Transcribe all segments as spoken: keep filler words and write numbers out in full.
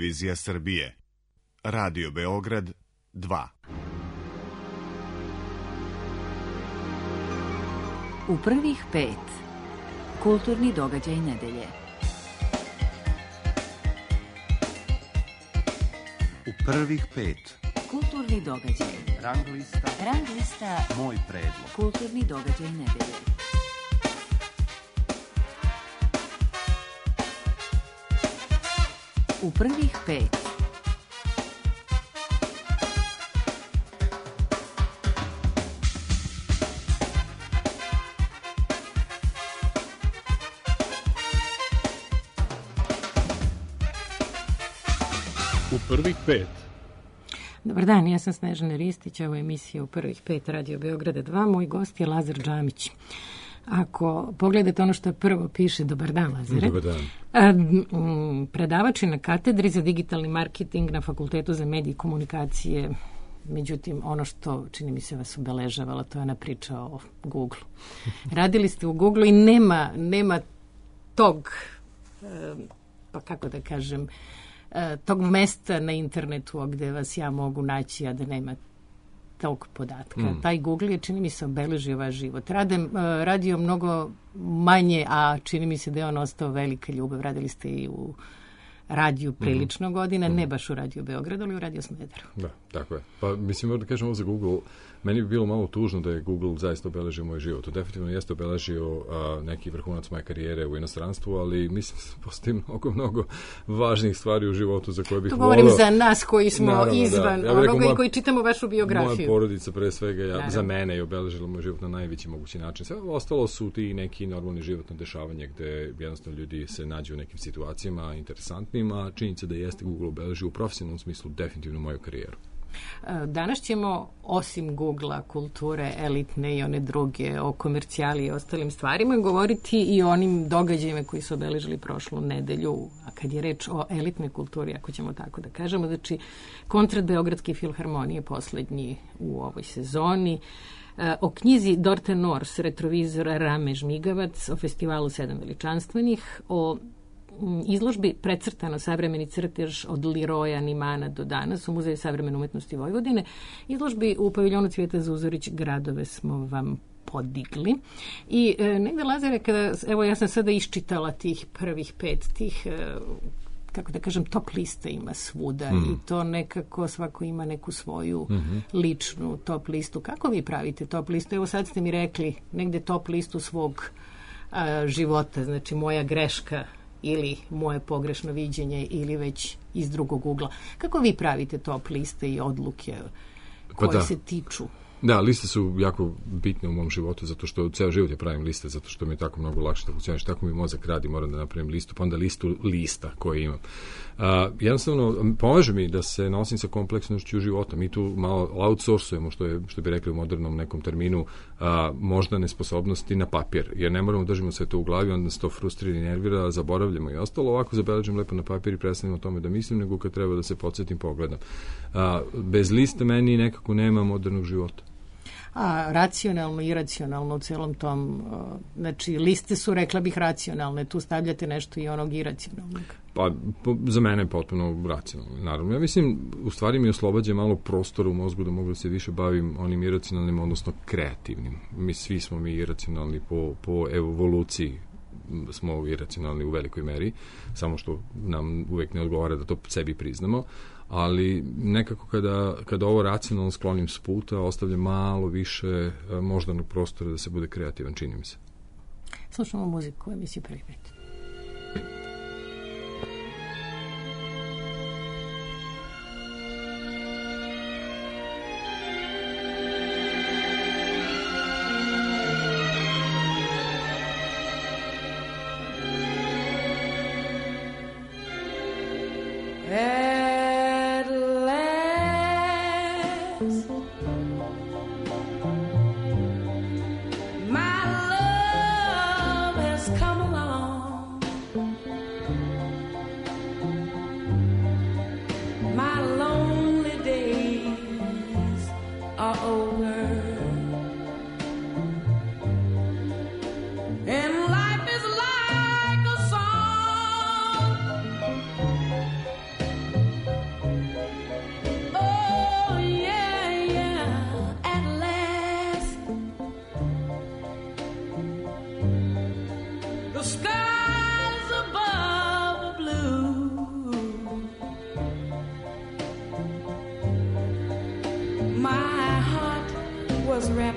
Televizija Srbije. Radio Beograd dva. U prvih pet. Kulturni događaj nedelje. U prvih pet. Kulturni događaj. Rang lista. Rang lista. Moj predlog. Kulturni događaj nedelje. U prvih pet. U prvih pet. Dobar dan, ja sam Snežana Ristić, ovo je emisija U prvih pet Radio Beograda dva. Moj gost je Lazar Džamić. Ako pogledate ono što prvo piše, dobar dan, Lazare. Dobar dan. A, m, predavač je na katedri za digitalni marketing na Fakultetu za medije i komunikacije. Međutim, ono što, čini mi se, vas obeležavala, to je ona priča o Google. Radili ste u Google i nema, nema tog, pa kako da kažem, tog mesta na internetu gde vas ja mogu naći, a da nema tog podatka. Mm. Taj Google je, čini mi se, obeležio vaš život. Radem, radio mnogo manje, a čini mi se da je on ostao velika ljubav. Radili ste i u radiju prilično mm. godina, mm. ne baš u Radio Beogradu, ali u Radio Smederevu. Da, tako je. Pa mislim, moram da kažem ovo za Google, meni bi bilo malo tužno da je Google zaista obeležio moj život. To definitivno jeste obeležio a, neki vrhunac moje karijere u inostranstvu, ali mislim da postoji mnogo, mnogo važnih stvari u životu za koje bih volao. To govorim za nas koji smo Naravno, izvan da. Ja onoga moja, i koji čitamo vašu biografiju. Moja porodica pre svega ja, za mene je obeležila moj život na najveći mogući način. Sve ostalo su ti neki normalni životno dešavanje gde jednostavno ljudi se nađu u nekim situacijama interesantnim, a činjenica da jeste Google obeležio u profesionalnom smislu definitivno moju karijeru. Danas ćemo, osim Google-a, kulture, elitne i one druge, o komercijali i ostalim stvarima, govoriti i o onim događajima koji su obeležili prošlu nedelju. A kad je reč o elitnoj kulturi, ako ćemo tako da kažemo, znači koncert Beogradske filharmonije poslednji u ovoj sezoni, o knjizi Dorte Nors, retrovizora Rame Žmigavac, o festivalu Sedam veličanstvenih, o izložbi Precrtano savremeni crtež od Leroya Nimana do danas u Muzeju savremene umetnosti Vojvodine. Izložbi u paviljonu Cvijeta Zuzorić Gradove smo vam podigli. I e, negde, Lazare, kada, evo ja sam sada iščitala tih prvih pet, tih, e, kako da kažem, top lista ima svuda mm. i to nekako svako ima neku svoju mm-hmm. ličnu top listu. Kako vi pravite top listu? Evo sad ste mi rekli negde top listu svog a, života, znači moja greška ili moje pogrešno viđenje ili već iz drugog ugla. Kako vi pravite top liste i odluke koje pa da. se tiču? Da, liste su jako bitne u mom životu, zato što ceo život je pravim liste, zato što mi je tako mnogo lakše da funkcioniš, tako mi mozak radi, moram da napravim listu, pa onda listu lista koje imam. Uh, jednostavno, pomaže mi da se nosim sa kompleksnošću života. Mi tu malo outsourcujemo, što, je, što bi rekli u modernom nekom terminu, uh, možda nesposobnosti na papir, jer ne moramo držimo sve to u glavi, onda se to frustrira i nervira, zaboravljamo i ostalo. Ovako zabeležim lepo na papir i prestavim o tome da mislim, nego kad treba da se podsjetim, pogledam. Uh, bez liste meni nekako nema modernog života. A racionalno i iracionalno u celom tom, znači liste su, rekla bih, racionalne, tu stavljate nešto i onog iracionalnog. Pa po, za mene je potpuno racionalno, naravno. Ja mislim, u stvari mi oslobađa malo prostora u mozgu da mogu da se više bavim onim iracionalnim, odnosno kreativnim. Mi svi smo mi iracionalni po, po evoluciji, smo iracionalni u velikoj meri, samo što nam uvek ne odgovara da to sebi priznamo, ali nekako kada, kada ovo racionalno sklonim s puta, ostavlja malo više moždanog prostora da se bude kreativan, čini mi se. Slušamo muziku u emisiji Prvi pet.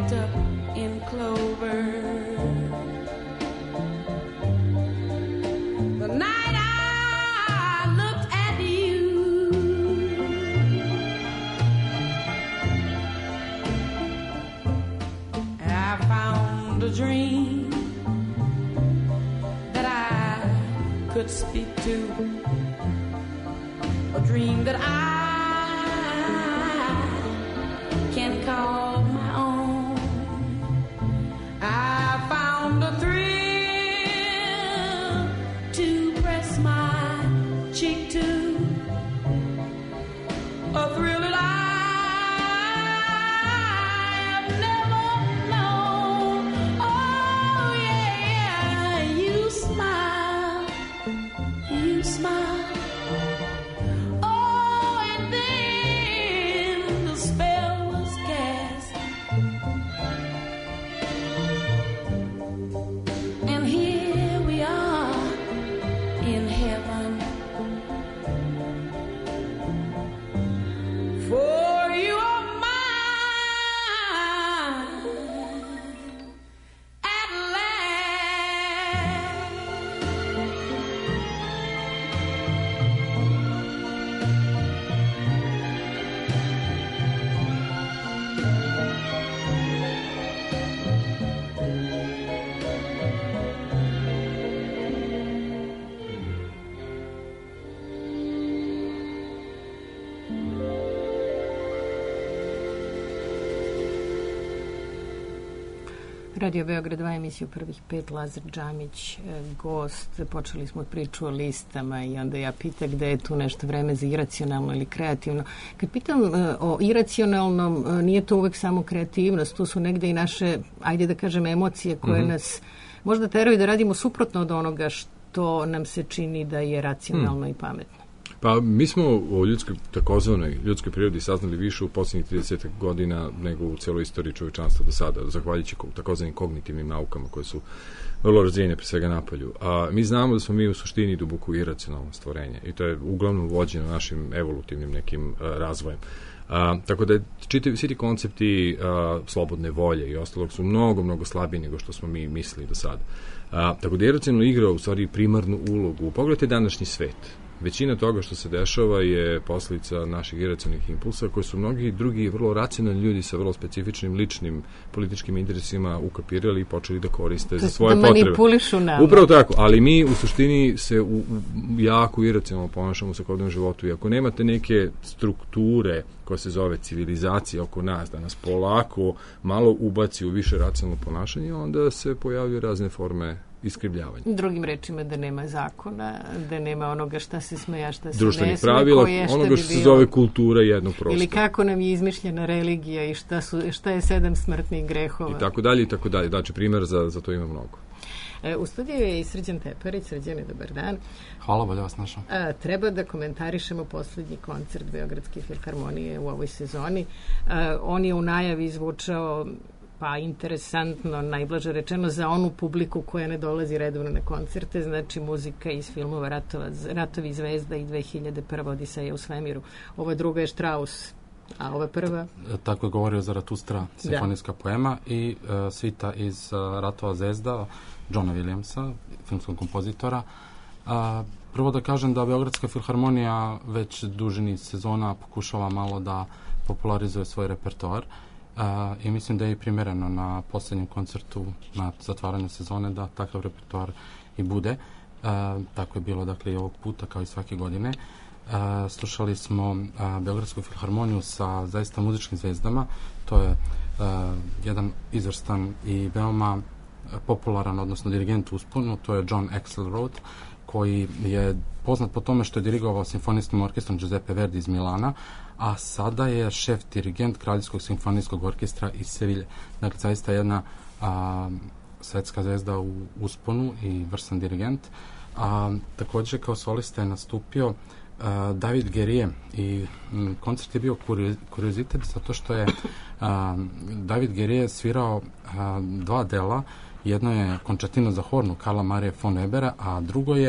wrapped up in clover. The night I looked at you, I found a dream that I could speak to, a dream that I can't call my own. I found a thrill to press my cheek to, a thrill that I've never known. Oh yeah, you smile, you smile. Radio Beograd dva, emisiju Prvih pet, Lazar Džamić, gost. Počeli smo priču o listama i onda ja pitam gde je tu nešto vreme za iracionalno ili kreativno. Kad pitam o iracionalnom, nije to uvek samo kreativnost, tu su negde i naše, ajde da kažem, emocije koje mm-hmm. nas možda teraju da radimo suprotno od onoga što nam se čini da je racionalno mm. i pametno. Pa mi smo o ljudskoj, takozvanoj ljudskoj prirodi saznali više u posljednjih trideset godina nego u celoj istoriji čovečanstva do sada, zahvaljujući takozvanim kognitivnim naukama koje su vrlo razvijene pre svega napolju. A mi znamo da smo mi u suštini duboko iracionalno stvorenje i to je uglavnom vođeno našim evolutivnim nekim a, razvojem. A, tako da čitavi svi ti koncepti a, slobodne volje i ostalog su mnogo, mnogo slabiji nego što smo mi mislili do sada. A, tako da iracionalno igra u stvari primarnu ulogu. Pogledajte današnji svet. Većina toga što se dešava je posljedica naših iracionalnih impulsa koje su mnogi drugi vrlo racionalni ljudi sa vrlo specifičnim ličnim političkim interesima ukapirali i počeli da koriste za svoje da potrebe. Manipulišu nama. Upravo tako, ali mi u suštini se u, u, jako iracionalno ponašamo u svakodnevnom životu i ako nemate neke strukture koja se zove civilizacija oko nas, da nas polako malo ubaci u više racionalno ponašanje, onda se pojavljaju razne forme iskrivljavanja. Drugim rečima da nema zakona, da nema onoga šta se smeja, šta se društvenih ne sme, pravila, koje šta onoga bi što se bilo, zove kultura jednog prostora. ili kako nam je izmišljena religija i šta, su, šta je sedam smrtnih grehova. I tako dalje, i tako dalje. Znači, primjer za, za to ima mnogo. E, u studiju je i Srđan Teparić. Srđane, dobar dan. Hvala, bolje vas našao. A, treba da komentarišemo poslednji koncert Beogradske filharmonije u ovoj sezoni. A, on je u najavi zvučao pa interesantno, najblaže rečeno, za onu publiku koja ne dolazi redovno na koncerte, znači muzika iz filmova Ratova, Ratovi zvezda i dve hiljade prva Odiseja u svemiru. Ova druga je Strauss, a ova prva? Tako je govorio Zaratustra, simfonijska da. poema i uh, svita iz uh, Ratova zvezda, Johna Williamsa, filmskog kompozitora. Uh, prvo da kažem da Beogradska filharmonija već duži niz sezona pokušava malo da popularizuje svoj repertoar. Uh, i mislim da je i primjereno na posljednjem koncertu na zatvaranju sezone da takav repertoar i bude. Uh, tako je bilo dakle i ovog puta kao i svake godine. Uh, slušali smo uh, Beogradsku filharmoniju sa zaista muzičkim zvezdama. To je uh, jedan izvrstan i veoma popularan, odnosno dirigent u usponu, to je John Axelrod, koji je poznat po tome što je dirigovao simfonijskim orkestrom Giuseppe Verdi iz Milana, a sada je šef dirigent Kraljevskog simfonijskog orkestra iz Sevilje. Dakle, zaista jedna a, svetska zvezda u usponu i vrsan dirigent. A, također, kao solista je nastupio a, David Guerrier i m, koncert je bio kuriozitet zato što je a, David Guerrier svirao a, dva dela. Jedno je koncertino za hornu Karla Marije von Ebera, a drugo je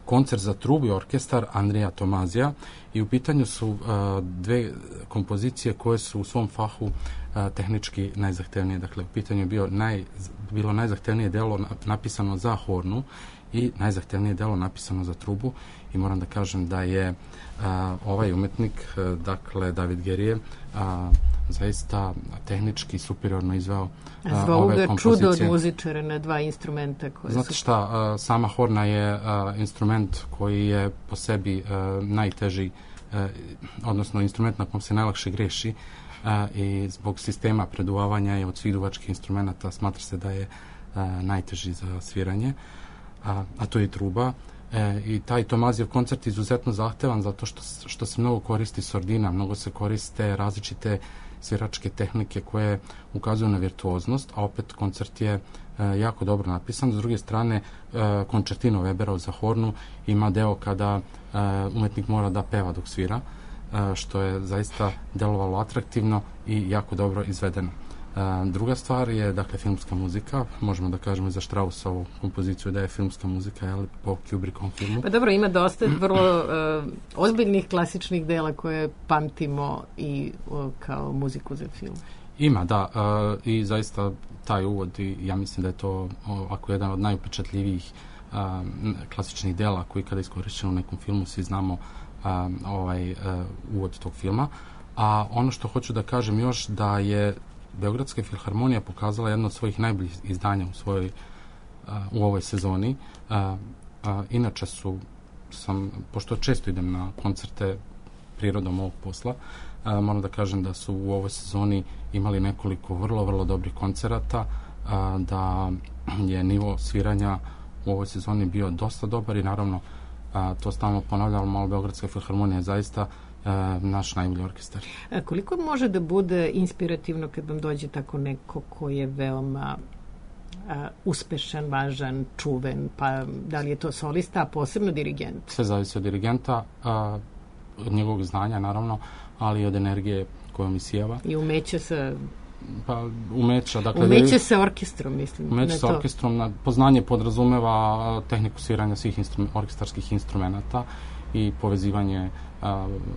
koncert za trubu i orkestar Andrija Tomazija i u pitanju su uh, dve kompozicije koje su u svom fahu uh, tehnički najzahtevnije. Dakle, u pitanju je bio naj, bilo najzahtevnije delo napisano za hornu i najzahtevnije delo napisano za trubu i moram da kažem da je a, ovaj umetnik, a, dakle David Gerije, a, zaista tehnički superiorno izveo a, Zvao ove ga kompozicije. čudo od muzičara na dva instrumenta koje Znate su... šta, a, sama horna je a, instrument koji je po sebi a, najteži, a, odnosno instrument na kom se najlakše greši a, i zbog sistema preduvavanja i od svih duvačkih instrumenta smatra se da je a, najteži za sviranje, a, a to je i truba. E, I taj Tomazijev koncert je izuzetno zahtevan zato što, što se mnogo koristi sordina, mnogo se koriste različite sviračke tehnike koje ukazuju na virtuoznost, a opet koncert je e, jako dobro napisan. S druge strane, e, koncertino Weberov za hornu ima deo kada e, umetnik mora da peva dok svira, e, što je zaista delovalo atraktivno i jako dobro izvedeno. Uh, druga stvar je, dakle, filmska muzika. Možemo da kažemo i za Straussovu kompoziciju da je filmska muzika, jel, po Kubrickovom filmu. Pa dobro, ima dosta vrlo uh, ozbiljnih klasičnih dela koje pamtimo i uh, kao muziku za film. Ima, da. Uh, I zaista taj uvod, i ja mislim da je to uh, ako jedan od najupečatljivijih uh, klasičnih dela koji kada je iskorišćen u nekom filmu, svi znamo uh, ovaj uh, uvod tog filma. A ono što hoću da kažem još da je Beogradska filharmonija pokazala jedno od svojih najboljih izdanja u svojoj uh, u ovoj sezoni. Uh, uh, inače su sam, pošto često idem na koncerte prirodom ovog posla, uh, moram da kažem da su u ovoj sezoni imali nekoliko vrlo, vrlo dobrih koncerata, uh, da je nivo sviranja u ovoj sezoni bio dosta dobar i naravno uh, to stalno ponavljamo, ali Beogradska filharmonija je zaista Uh, naš najbolji orkestar. A koliko može da bude inspirativno kad vam dođe tako neko ko je veoma uh, uspešan, važan, čuven, pa da li je to solista, a posebno dirigent? Sve zavisi od dirigenta, uh, od njegovog znanja naravno, ali i od energije kojom isijeva. I umeća sa... Pa umeća, dakle... Umeća sa orkestrom, mislim. Umeća sa orkestrom, na, poznanje podrazumeva tehniku sviranja svih instrum, orkestarskih instrumenta i povezivanje a,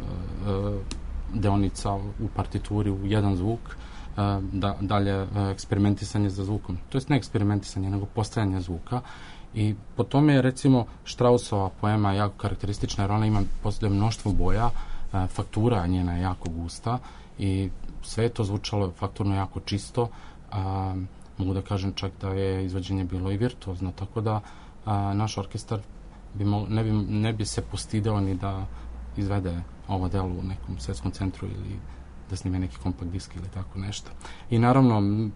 a, deonica u partituri u jedan zvuk, a, da, dalje a, eksperimentisanje za zvukom. To jest ne eksperimentisanje, nego postajanje zvuka. I po tome je, recimo, Straussova poema jako karakteristična, jer ona ima posle mnoštvo boja, a, faktura njena je jako gusta i sve je to zvučalo fakturno jako čisto. A, mogu da kažem čak da je izvođenje bilo i virtuozno, tako da a, naš orkestar Bi mo, ne, bi, ne bi se postideo ni da izvede ovo delo u nekom svetskom centru ili da snime neki kompakt disk ili tako nešto. I naravno, uh,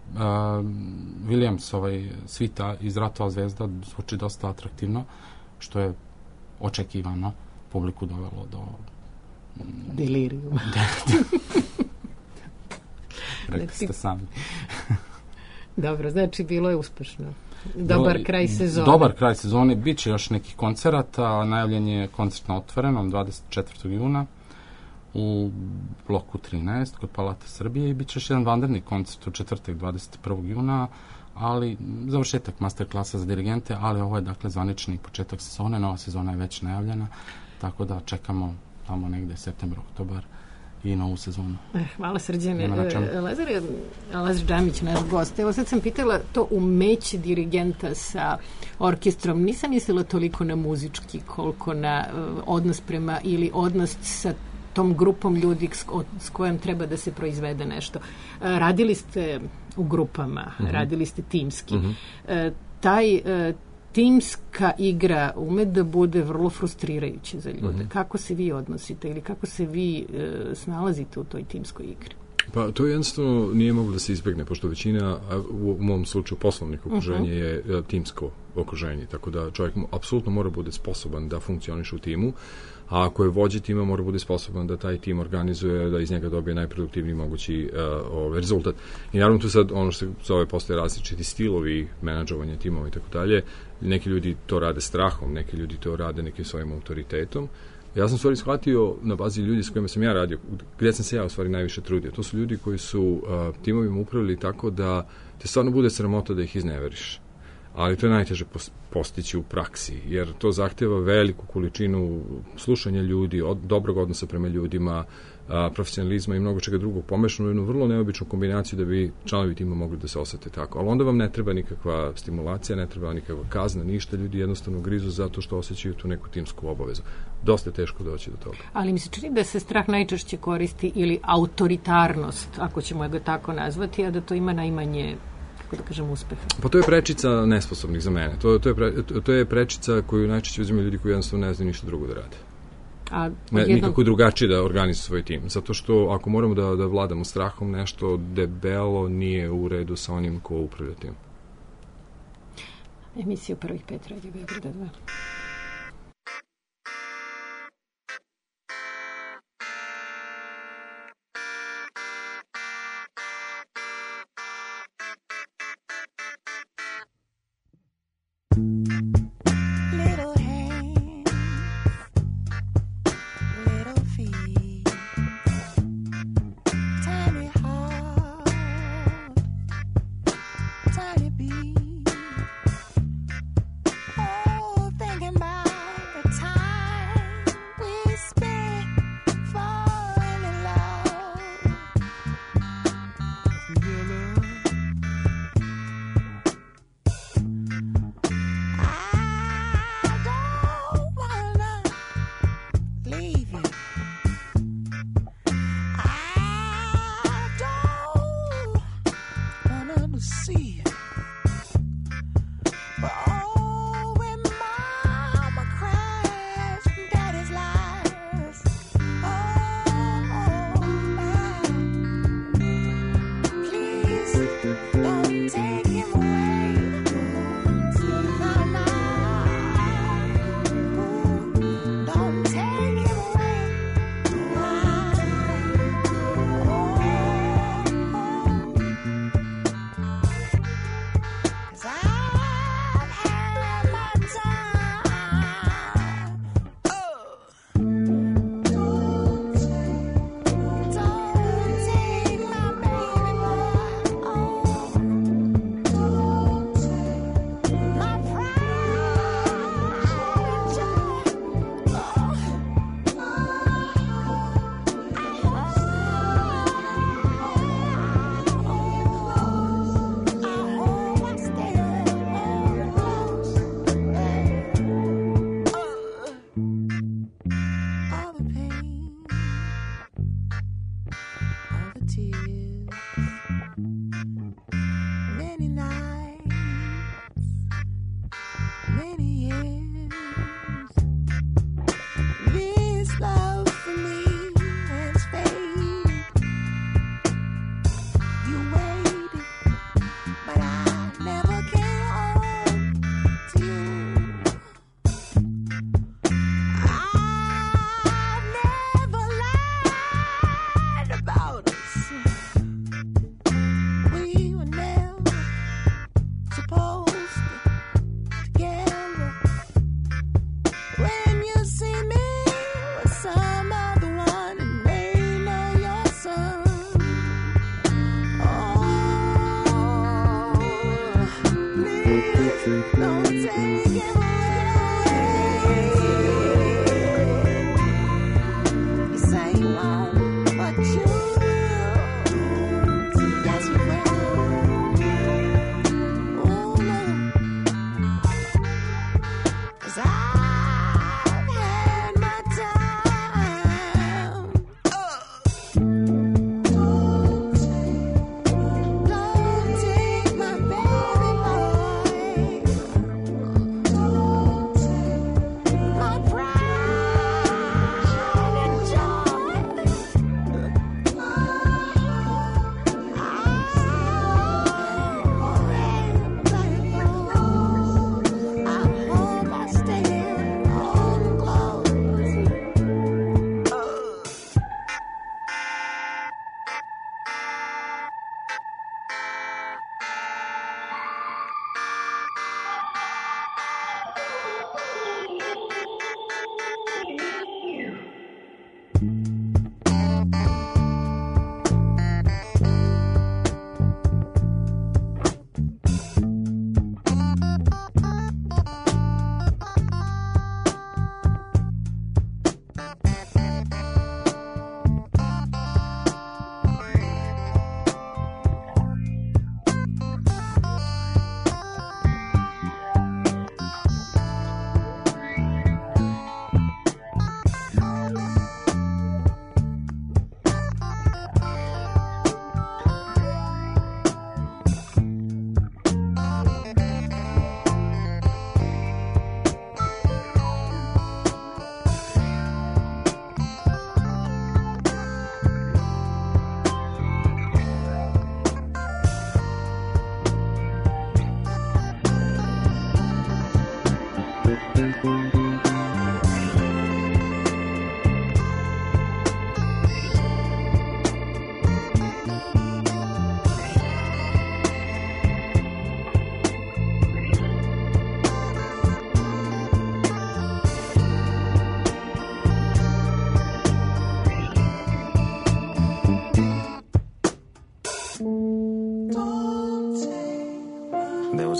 Williams, ovaj svita iz Ratova zvezda, zvuči dosta atraktivno, što je očekivano publiku dovelo do... Delirium. Rekli ste sami. Dobro, znači bilo je uspešno. Dobar Bilo, kraj sezone. Dobar kraj sezone. Biće još nekih koncerata. Najavljen je koncert na otvorenom dvadeset četvrtog juna u bloku trinaest kod Palate Srbije i bit će još jedan vanredni koncert u četvrtak dvadeset prvog juna, ali završetak master klasa za dirigente, ali ovo je dakle zvanični početak sezone. Nova sezona je već najavljena, tako da čekamo tamo negde septembar, oktobar i novu sezonu. Hvala, Srđane. Lazar, Lazar Džamić, naš gost. Evo sad sam pitala to umeće dirigenta sa orkestrom. Nisam mislila toliko na muzički koliko na uh, odnos prema ili odnos sa tom grupom ljudi s, od, s kojom treba da se proizvede nešto. Uh, radili ste u grupama, mm-hmm. radili ste timski. Mm-hmm. Uh, taj uh, timska igra ume da bude vrlo frustrirajuća za ljude. Mm-hmm. Kako se vi odnosite ili kako se vi e, snalazite u toj timskoj igri? Pa to jednostavno nije moglo da se izbegne, pošto većina, u, u mom slučaju poslovnih okruženja uh-huh. je a, timsko okruženje, tako da čovjek mu, apsolutno mora bude sposoban da funkcioniše u timu, a ako je vođa tima, mora bude sposoban da taj tim organizuje, da iz njega dobije najproduktivniji mogući uh, ovaj rezultat. I naravno tu sad ono što se zove postoje različiti stilovi menadžovanja timova i tako dalje. Neki ljudi to rade strahom, neki ljudi to rade nekim svojim autoritetom. Ja sam u stvari shvatio na bazi ljudi s kojima sam ja radio, gdje sam se ja u stvari najviše trudio. To su ljudi koji su uh, timovima upravili tako da te stvarno bude sramota da ih izneveriš. ali to je najteže pos- postići u praksi, jer to zahteva veliku količinu slušanja ljudi, od, dobrog odnosa prema ljudima, a, profesionalizma i mnogo čega drugog, pomešano u jednu vrlo neobičnu kombinaciju da bi članovi tima mogli da se osete tako. Ali onda vam ne treba nikakva stimulacija, ne treba nikakva kazna, ništa, ljudi jednostavno grizu zato što osjećaju tu neku timsku obavezu. Dosta je teško doći do toga. Ali mi se čini da se strah najčešće koristi ili autoritarnost, ako ćemo ga tako nazvati, a da to ima najmanje, kako da kažem, uspeha. Pa to je prečica nesposobnih za mene. To, to, je, pre, to je prečica koju najčešće uzimaju ljudi koji jednostavno ne znaju ništa drugo da rade. A ne, jednom... nikako drugačije da organizuju svoj tim. Zato što ako moramo da, da vladamo strahom, nešto debelo nije u redu sa onim ko upravlja tim. Emisija prvih pet Radio Beograda dva. Tiny bee, oh, think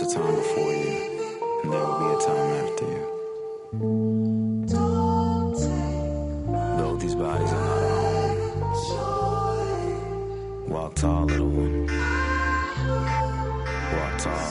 a time before you, and there will be a time after you. Though these bodies are not our home, walk tall, little one. Walk tall.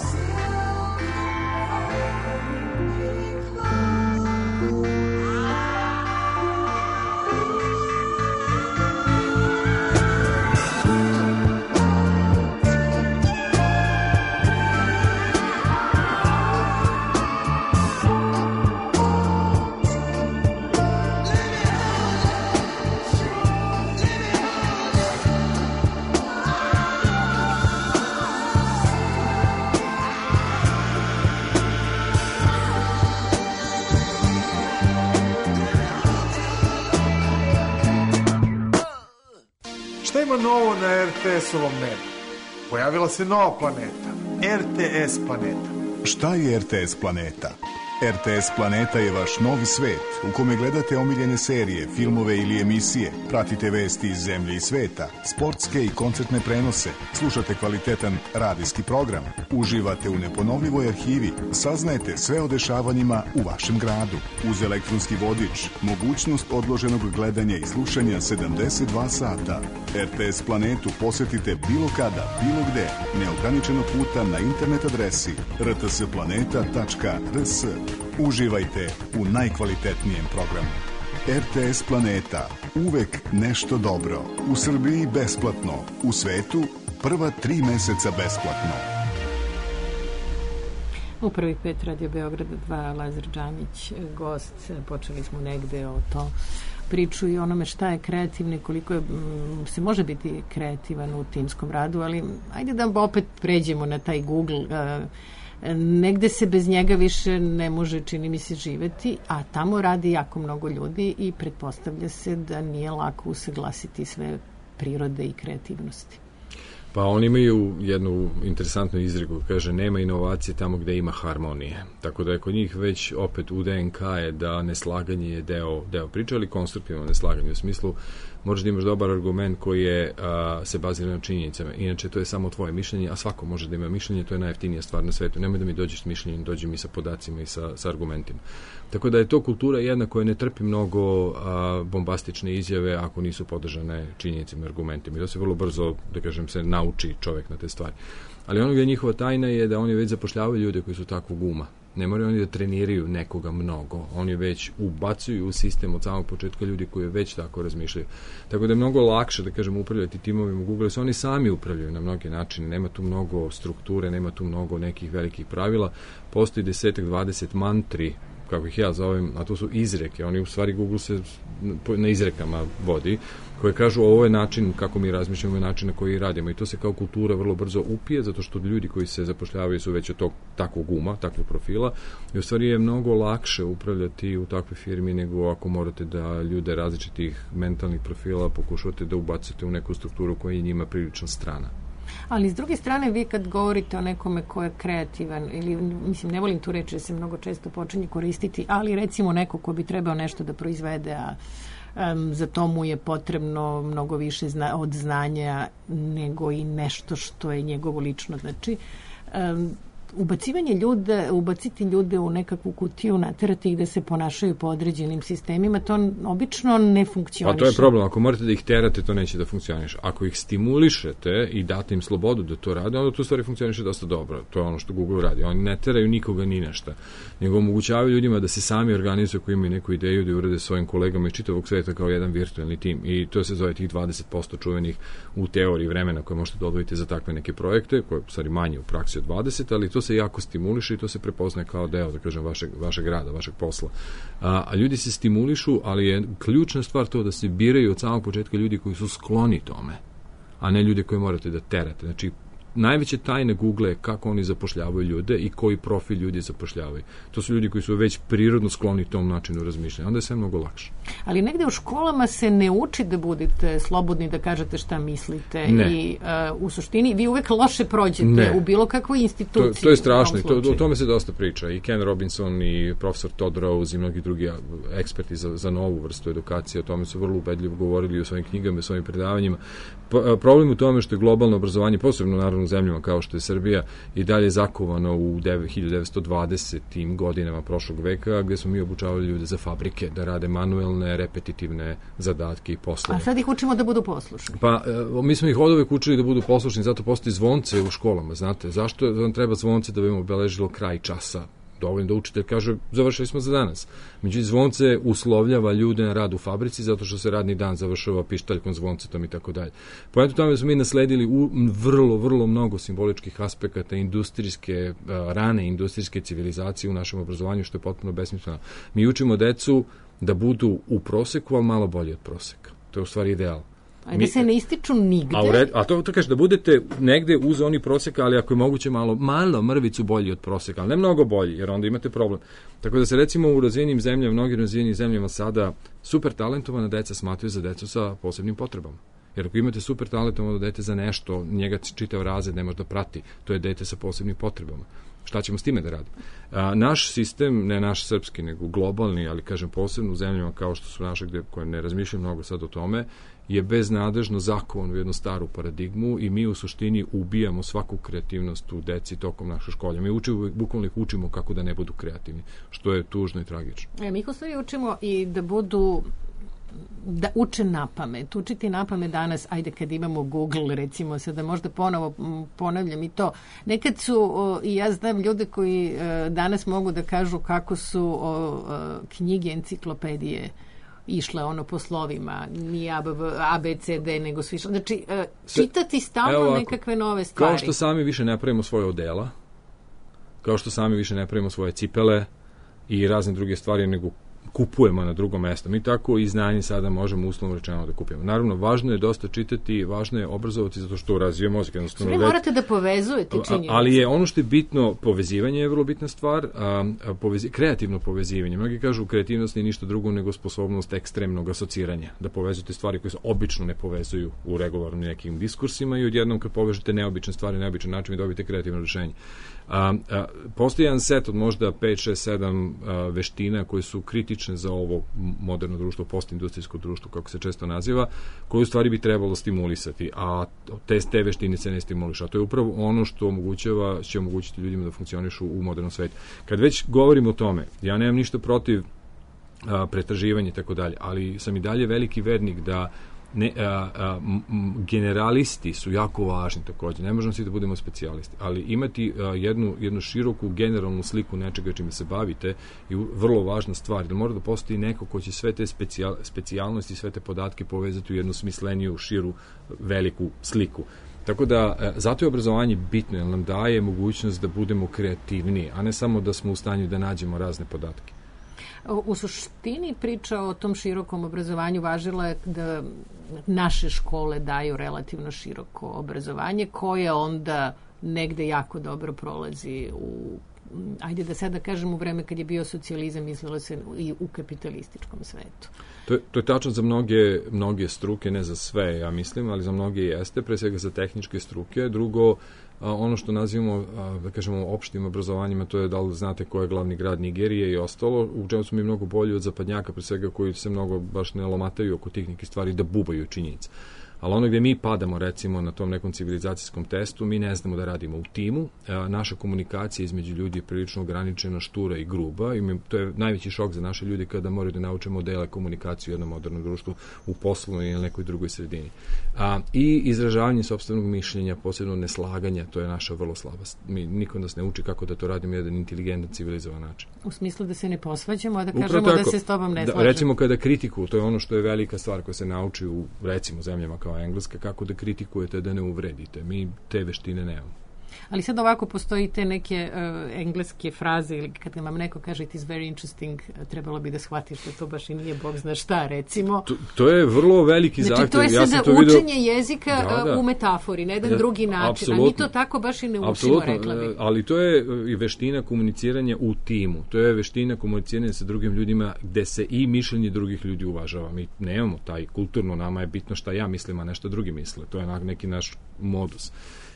Šta ima novo na er te es-ovom nebu? Pojavila se nova planeta, er te es planeta. Šta je er te es planeta? er te es Planeta je vaš novi svet u kome gledate omiljene serije, filmove ili emisije, pratite vesti iz zemlje i sveta, sportske i koncertne prenose, slušate kvalitetan radijski program, uživate u neponovljivoj arhivi, saznajete sve o dešavanjima u vašem gradu. Uz elektronski vodič, mogućnost odloženog gledanja i slušanja sedamdeset dva sata. er te es Planetu posetite bilo kada, bilo gde, neograničeno puta na internet adresi er te es planeta tačka er es. Uživajte u najkvalitetnijem programu. er te es Planeta. Uvek nešto dobro. U Srbiji besplatno. U svetu prva tri meseca besplatno. U prvih pet Radio Beograda dva, Lazar Džanić, gost. Počeli smo negde o to priču i onome šta je kreativno i koliko je, m, se može biti kreativan u timskom radu, ali ajde da opet pređemo na taj Google. Uh, negde se bez njega više ne može, čini mi se, živeti, a tamo radi jako mnogo ljudi i pretpostavlja se da nije lako usaglasiti sve prirode i kreativnosti. Pa oni imaju jednu interesantnu izreku, kaže nema inovacije tamo gde ima harmonije. Tako da je kod njih već opet u de en ka je da neslaganje je deo, deo priče, ali konstruktivno neslaganje u smislu možeš da imaš dobar argument koji je, a, se bazira na činjenicama. Inače, to je samo tvoje mišljenje, a svako može da ima mišljenje, to je najjeftinija stvar na svetu. Nemoj da mi dođeš s mišljenjem, dođi mi sa podacima i sa, sa argumentima. Tako da je to kultura jedna koja ne trpi mnogo a, bombastične izjave ako nisu podržane činjenicima i argumentima. I to se vrlo brzo, da kažem, se nauči čovek na te stvari. Ali ono gdje je njihova tajna je da oni već zapošljavaju ljude koji su takvog uma. Ne moraju oni da treniraju nekoga mnogo. Oni već ubacuju u sistem od samog početka ljudi koji već tako razmišljaju. Tako da je mnogo lakše, da kažem, upravljati timovima u Google, se oni sami upravljaju na mnoge načine. Nema tu mnogo strukture, nema tu mnogo nekih velikih pravila. Postoji desetak, dvadeset mantri, kako ih ja zovem, a to su izreke. Oni u stvari Google se na izrekama vodi, koje kažu ovo je način kako mi razmišljamo, ovo je način na koji radimo i to se kao kultura vrlo brzo upije, zato što ljudi koji se zapošljavaju su već od tog takvog uma, takvog profila i u stvari je mnogo lakše upravljati u takvoj firmi nego ako morate da ljude različitih mentalnih profila pokušate da ubacite u neku strukturu koja je njima prilično strana. Ali s druge strane, vi kad govorite o nekome ko je kreativan, ili, mislim, ne volim tu reći da se mnogo često počinje koristiti, ali recimo neko ko bi trebao nešto da proizvede, a um, za to mu je potrebno mnogo više zna, od znanja nego i nešto što je njegovo lično. Znači, um, ubacivanje ljude, ubaciti ljude u nekakvu kutiju, naterati ih da se ponašaju po određenim sistemima, to obično ne funkcioniše. A to je problem, ako morate da ih terate, to neće da funkcioniše. Ako ih stimulišete i date im slobodu da to rade, onda to stvari funkcioniše dosta dobro. To je ono što Google radi. Oni ne teraju nikoga ni nešto, nego omogućavaju ljudima da se sami organizuju ako imaju neku ideju da urade svojim kolegama iz čitavog sveta kao jedan virtualni tim. I to se zove tih dvadeset posto čuvenih u teoriji vremena koje možete dobiti za takve neke projekte, koje je u stvari manje u praksi od dvadeset, ali to se jako stimuliše i to se prepoznaje kao deo, da kažem, vašeg, vašeg rada, vašeg posla. A, a ljudi se stimulišu, ali je ključna stvar to da se biraju od samog početka ljudi koji su skloni tome, a ne ljudi koje morate da terate. Znači, najveće tajne Google je kako oni zapošljavaju ljude i koji profil ljudi zapošljavaju. To su ljudi koji su već prirodno skloni tom načinu razmišljanja. Onda je sve mnogo lakše. Ali negde u školama se ne uči da budete slobodni da kažete šta mislite. Ne. I uh, u suštini vi uvek loše prođete ne. u bilo kakvoj instituciji. To, to je strašno. To, o tome se dosta priča. I Ken Robinson i profesor Todd Rose i mnogi drugi eksperti za, za novu vrstu edukacije o tome su vrlo ubedljivo govorili u svojim knjigama i svojim predavanjima. P- problem u tome što je globalno obrazovanje, posebno naravno posebno u zemljama kao što je Srbija, i dalje zakovano u hiljadu devetsto dvadesetim godinama prošlog veka, gde smo mi obučavali ljude za fabrike, da rade manuelne, repetitivne zadatke i poslove. A sad ih učimo da budu poslušni. Pa, e, mi smo ih od uvek učili da budu poslušni, zato postoji zvonce u školama, znate. Zašto vam treba zvonce da bi im obeležilo kraj časa? Dovoljno da učitelj kaže, završili smo za danas. Međutim, zvonce uslovljava ljude na rad u fabrici, zato što se radni dan završava pištaljkom, zvoncetom i tako dalje. Poenta tome smo mi nasledili u vrlo, vrlo mnogo simboličkih aspekata industrijske, rane industrijske civilizacije u našem obrazovanju, što je potpuno besmisleno. Mi učimo decu da budu u proseku, ali malo bolje od proseka. To je u stvari ideal. A da se ne ističu nigde. A, red, a to, to kaže da budete negde uz oni proseka, ali ako je moguće malo, malo mrvicu bolji od proseka, ali ne mnogo bolji, jer onda imate problem. Tako da se recimo u razvijenim zemljama, mnogim razvijenim zemljama sada super talentovana deca smatraju za decu sa posebnim potrebama. Jer ako imate super talentovano dete za nešto, njega čitav razred ne može da prati, to je dete sa posebnim potrebama. Šta ćemo s time da radimo? A, naš sistem, ne naš srpski, nego globalni, ali kažem posebno u zemljama kao što su naše, gde, koje ne razmišljaju mnogo sad o tome, je beznadežno zakovan u jednu staru paradigmu i mi u suštini ubijamo svaku kreativnost u deci tokom naše školje. Mi učimo, bukvalno ih učimo kako da ne budu kreativni, što je tužno i tragično. E, mi ih u stvari učimo i da budu da uče na pamet. Učiti na pamet danas, ajde kad imamo Google, recimo, sada možda ponovo ponavljam i to. Nekad su, o, i ja znam ljude koji o, danas mogu da kažu kako su o, o, knjige, enciklopedije išle ono po slovima, nije A B C D, nego svi. Znači, e, čitati stalno ovako, nekakve nove stvari. Kao što sami više ne pravimo svoje odela, kao što sami više ne pravimo svoje cipele i razne druge stvari, nego kupujemo na drugo mesto. Mi tako i znanje sada možemo uslovno rečeno da kupimo. Naravno, važno je dosta čitati, važno je obrazovati zato što razvije mozak. Sve morate da povezujete činjenice. Ali je ono što je bitno, povezivanje je vrlo bitna stvar, a, a povezi, kreativno povezivanje. Mnogi kažu kreativnost nije ništa drugo nego sposobnost ekstremnog asociranja. Da povezujete stvari koje se obično ne povezuju u regularnim nekim diskursima i odjednom kad povežete neobične stvari na neobičan način i dobijete kreativno rešenje. A, a, postoji jedan set od možda pet, šest, sedam a, veština koje su kritične za ovo moderno društvo, postindustrijsko društvo, kako se često naziva, koje u stvari bi trebalo stimulisati, a te, te veštine se ne stimuliša. A to je upravo ono što omogućava, će omogućiti ljudima da funkcionišu u modernom svetu. Kad već govorimo o tome, ja nemam ništa protiv a, pretraživanja i tako dalje, ali sam i dalje veliki vernik da Ne, a, a, m, generalisti su jako važni također, ne možemo svi da budemo specijalisti, ali imati a, jednu, jednu široku generalnu sliku nečega čime se bavite je vrlo važna stvar, da mora da postoji neko ko će sve te specijal, specijalnosti, sve te podatke povezati u jednu smisleniju, širu, veliku sliku. Tako da, a, zato je obrazovanje bitno, jer nam daje mogućnost da budemo kreativniji, a ne samo da smo u stanju da nađemo razne podatke. U suštini priča o tom širokom obrazovanju važila je da naše škole daju relativno široko obrazovanje koje onda negde jako dobro prolazi u, ajde da sada kažem, u vreme kad je bio socijalizam, mislilo se i u kapitalističkom svetu. To je, to je tačno za mnoge, mnoge struke, ne za sve, ja mislim, ali za mnoge jeste, pre svega za tehničke struke. Drugo, a, ono što nazivamo, a, da kažemo, opštim obrazovanjima, to je da li znate ko je glavni grad Nigerije i ostalo, u čemu smo mi mnogo bolji od zapadnjaka, pre svega koji se mnogo baš ne lomataju oko tih nekih stvari, da bubaju činjenice. Ali ono gde mi padamo, recimo, na tom nekom civilizacijskom testu, mi ne znamo da radimo u timu. A, naša komunikacija između ljudi je prilično ograničena, štura i gruba. I mi, to je najveći šok za naše ljudi kada moraju da nauče modele komunikacije u jednom modernom društvu, u poslovnoj ili nekoj drugoj sredini. A, I izražavanje sopstvenog mišljenja, posebno neslaganja, to je naša vrlo slabost. Mi, niko nas ne uči kako da to radimo jedan inteligentan, civilizovan način. U smislu da se ne posvađamo, a da kažemo da se s tobom ne slažemo. Da, recimo kada kritiku, to je ono što je velika stvar koja se nauči u, recimo, zemljama kao Engleska, kako da kritikujete, da ne uvredite. Mi te veštine nemamo. Ali sad ovako postoji te neke uh, engleske fraze ili kad vam neko kaže it is very interesting, trebalo bi da shvatiš da to baš i nije bog zna šta, recimo. To, to je vrlo veliki znači, zahtev. To je ja sada to učenje vidio... jezika da, da. u metafori, na jedan da, drugi način. Apsolutno. A mi to tako baš i ne učimo, Apsolutno. rekla bi. Ali to je i veština komuniciranja u timu. To je veština komuniciranja sa drugim ljudima gde se i mišljenje drugih ljudi uvažava. Mi nemamo taj kulturno, nama je bitno šta ja mislim, a ne šta drugi misle. To je neki naš modus.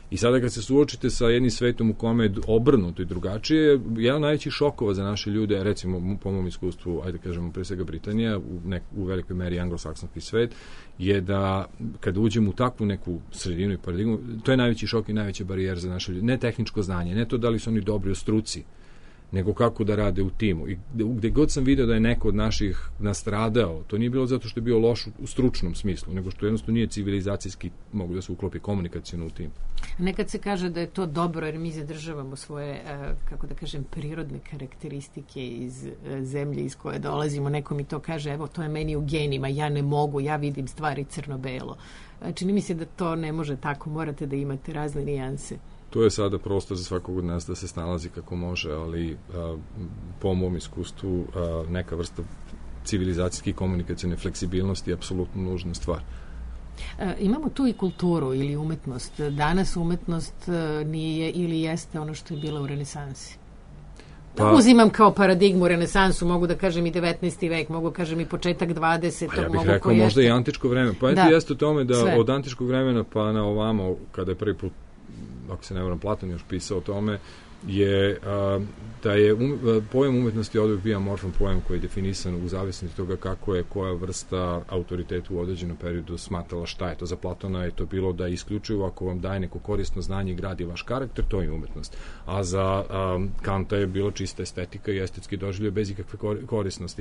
I sada kad se suočite sa jednim svetom u kome je obrnuto i drugačije, jedan najvećih šokova za naše ljude, recimo po mom iskustvu, ajde kažemo pre svega Britanija, u, nek, u velikoj meri anglosaksonski svet, je da kada uđemo u takvu neku sredinu i paradigmu, to je najveći šok i najveća barijera za naše ljude. Ne tehničko znanje, ne to da li su oni dobri u struci, nego kako da rade u timu. I gde god sam video da je neko od naših nastradao, to nije bilo zato što je bio loš u stručnom smislu, nego što jednostavno nije civilizacijski mogu da se uklopi komunikacijno u tim. Nekad se kaže da je to dobro jer mi zadržavamo svoje, kako da kažem, prirodne karakteristike iz zemlje iz koje dolazimo. Neko mi to kaže, evo, to je meni u genima, ja ne mogu, ja vidim stvari crno-belo. Čini mi se da to ne može tako, morate da imate razne nijanse. To je sada prostor za svakog od nas da se snalazi kako može, ali a, po mom iskustvu a, neka vrsta civilizacijske i komunikacijne fleksibilnosti je apsolutno nužna stvar. E, imamo tu i kulturu ili umetnost. Danas umetnost nije ili jeste ono što je bilo u renesansi. Pa, uzimam kao paradigmu renesansu, mogu da kažem i devetnaesti vek, mogu kažem i početak dvadesetog. Pa ja bih mogu rekao možda i antičko vreme. Pa eto jeste u tome da sve. Od antičkog vremena pa na ovamo, kada je prvi put, ako se ne varam, Platon još pisao o tome, je a, da je um, pojam umetnosti oduvijek bio amorfan pojam koji je definisan u zavisnosti toga kako je koja vrsta autoriteta u određenom periodu smatrala šta je to. Za Platona je to bilo da isključivo ako vam daje neko korisno znanje i gradi vaš karakter, to je umetnost. A za a, Kanta je bilo čista estetika i estetski doživljaj bez ikakve korisnosti.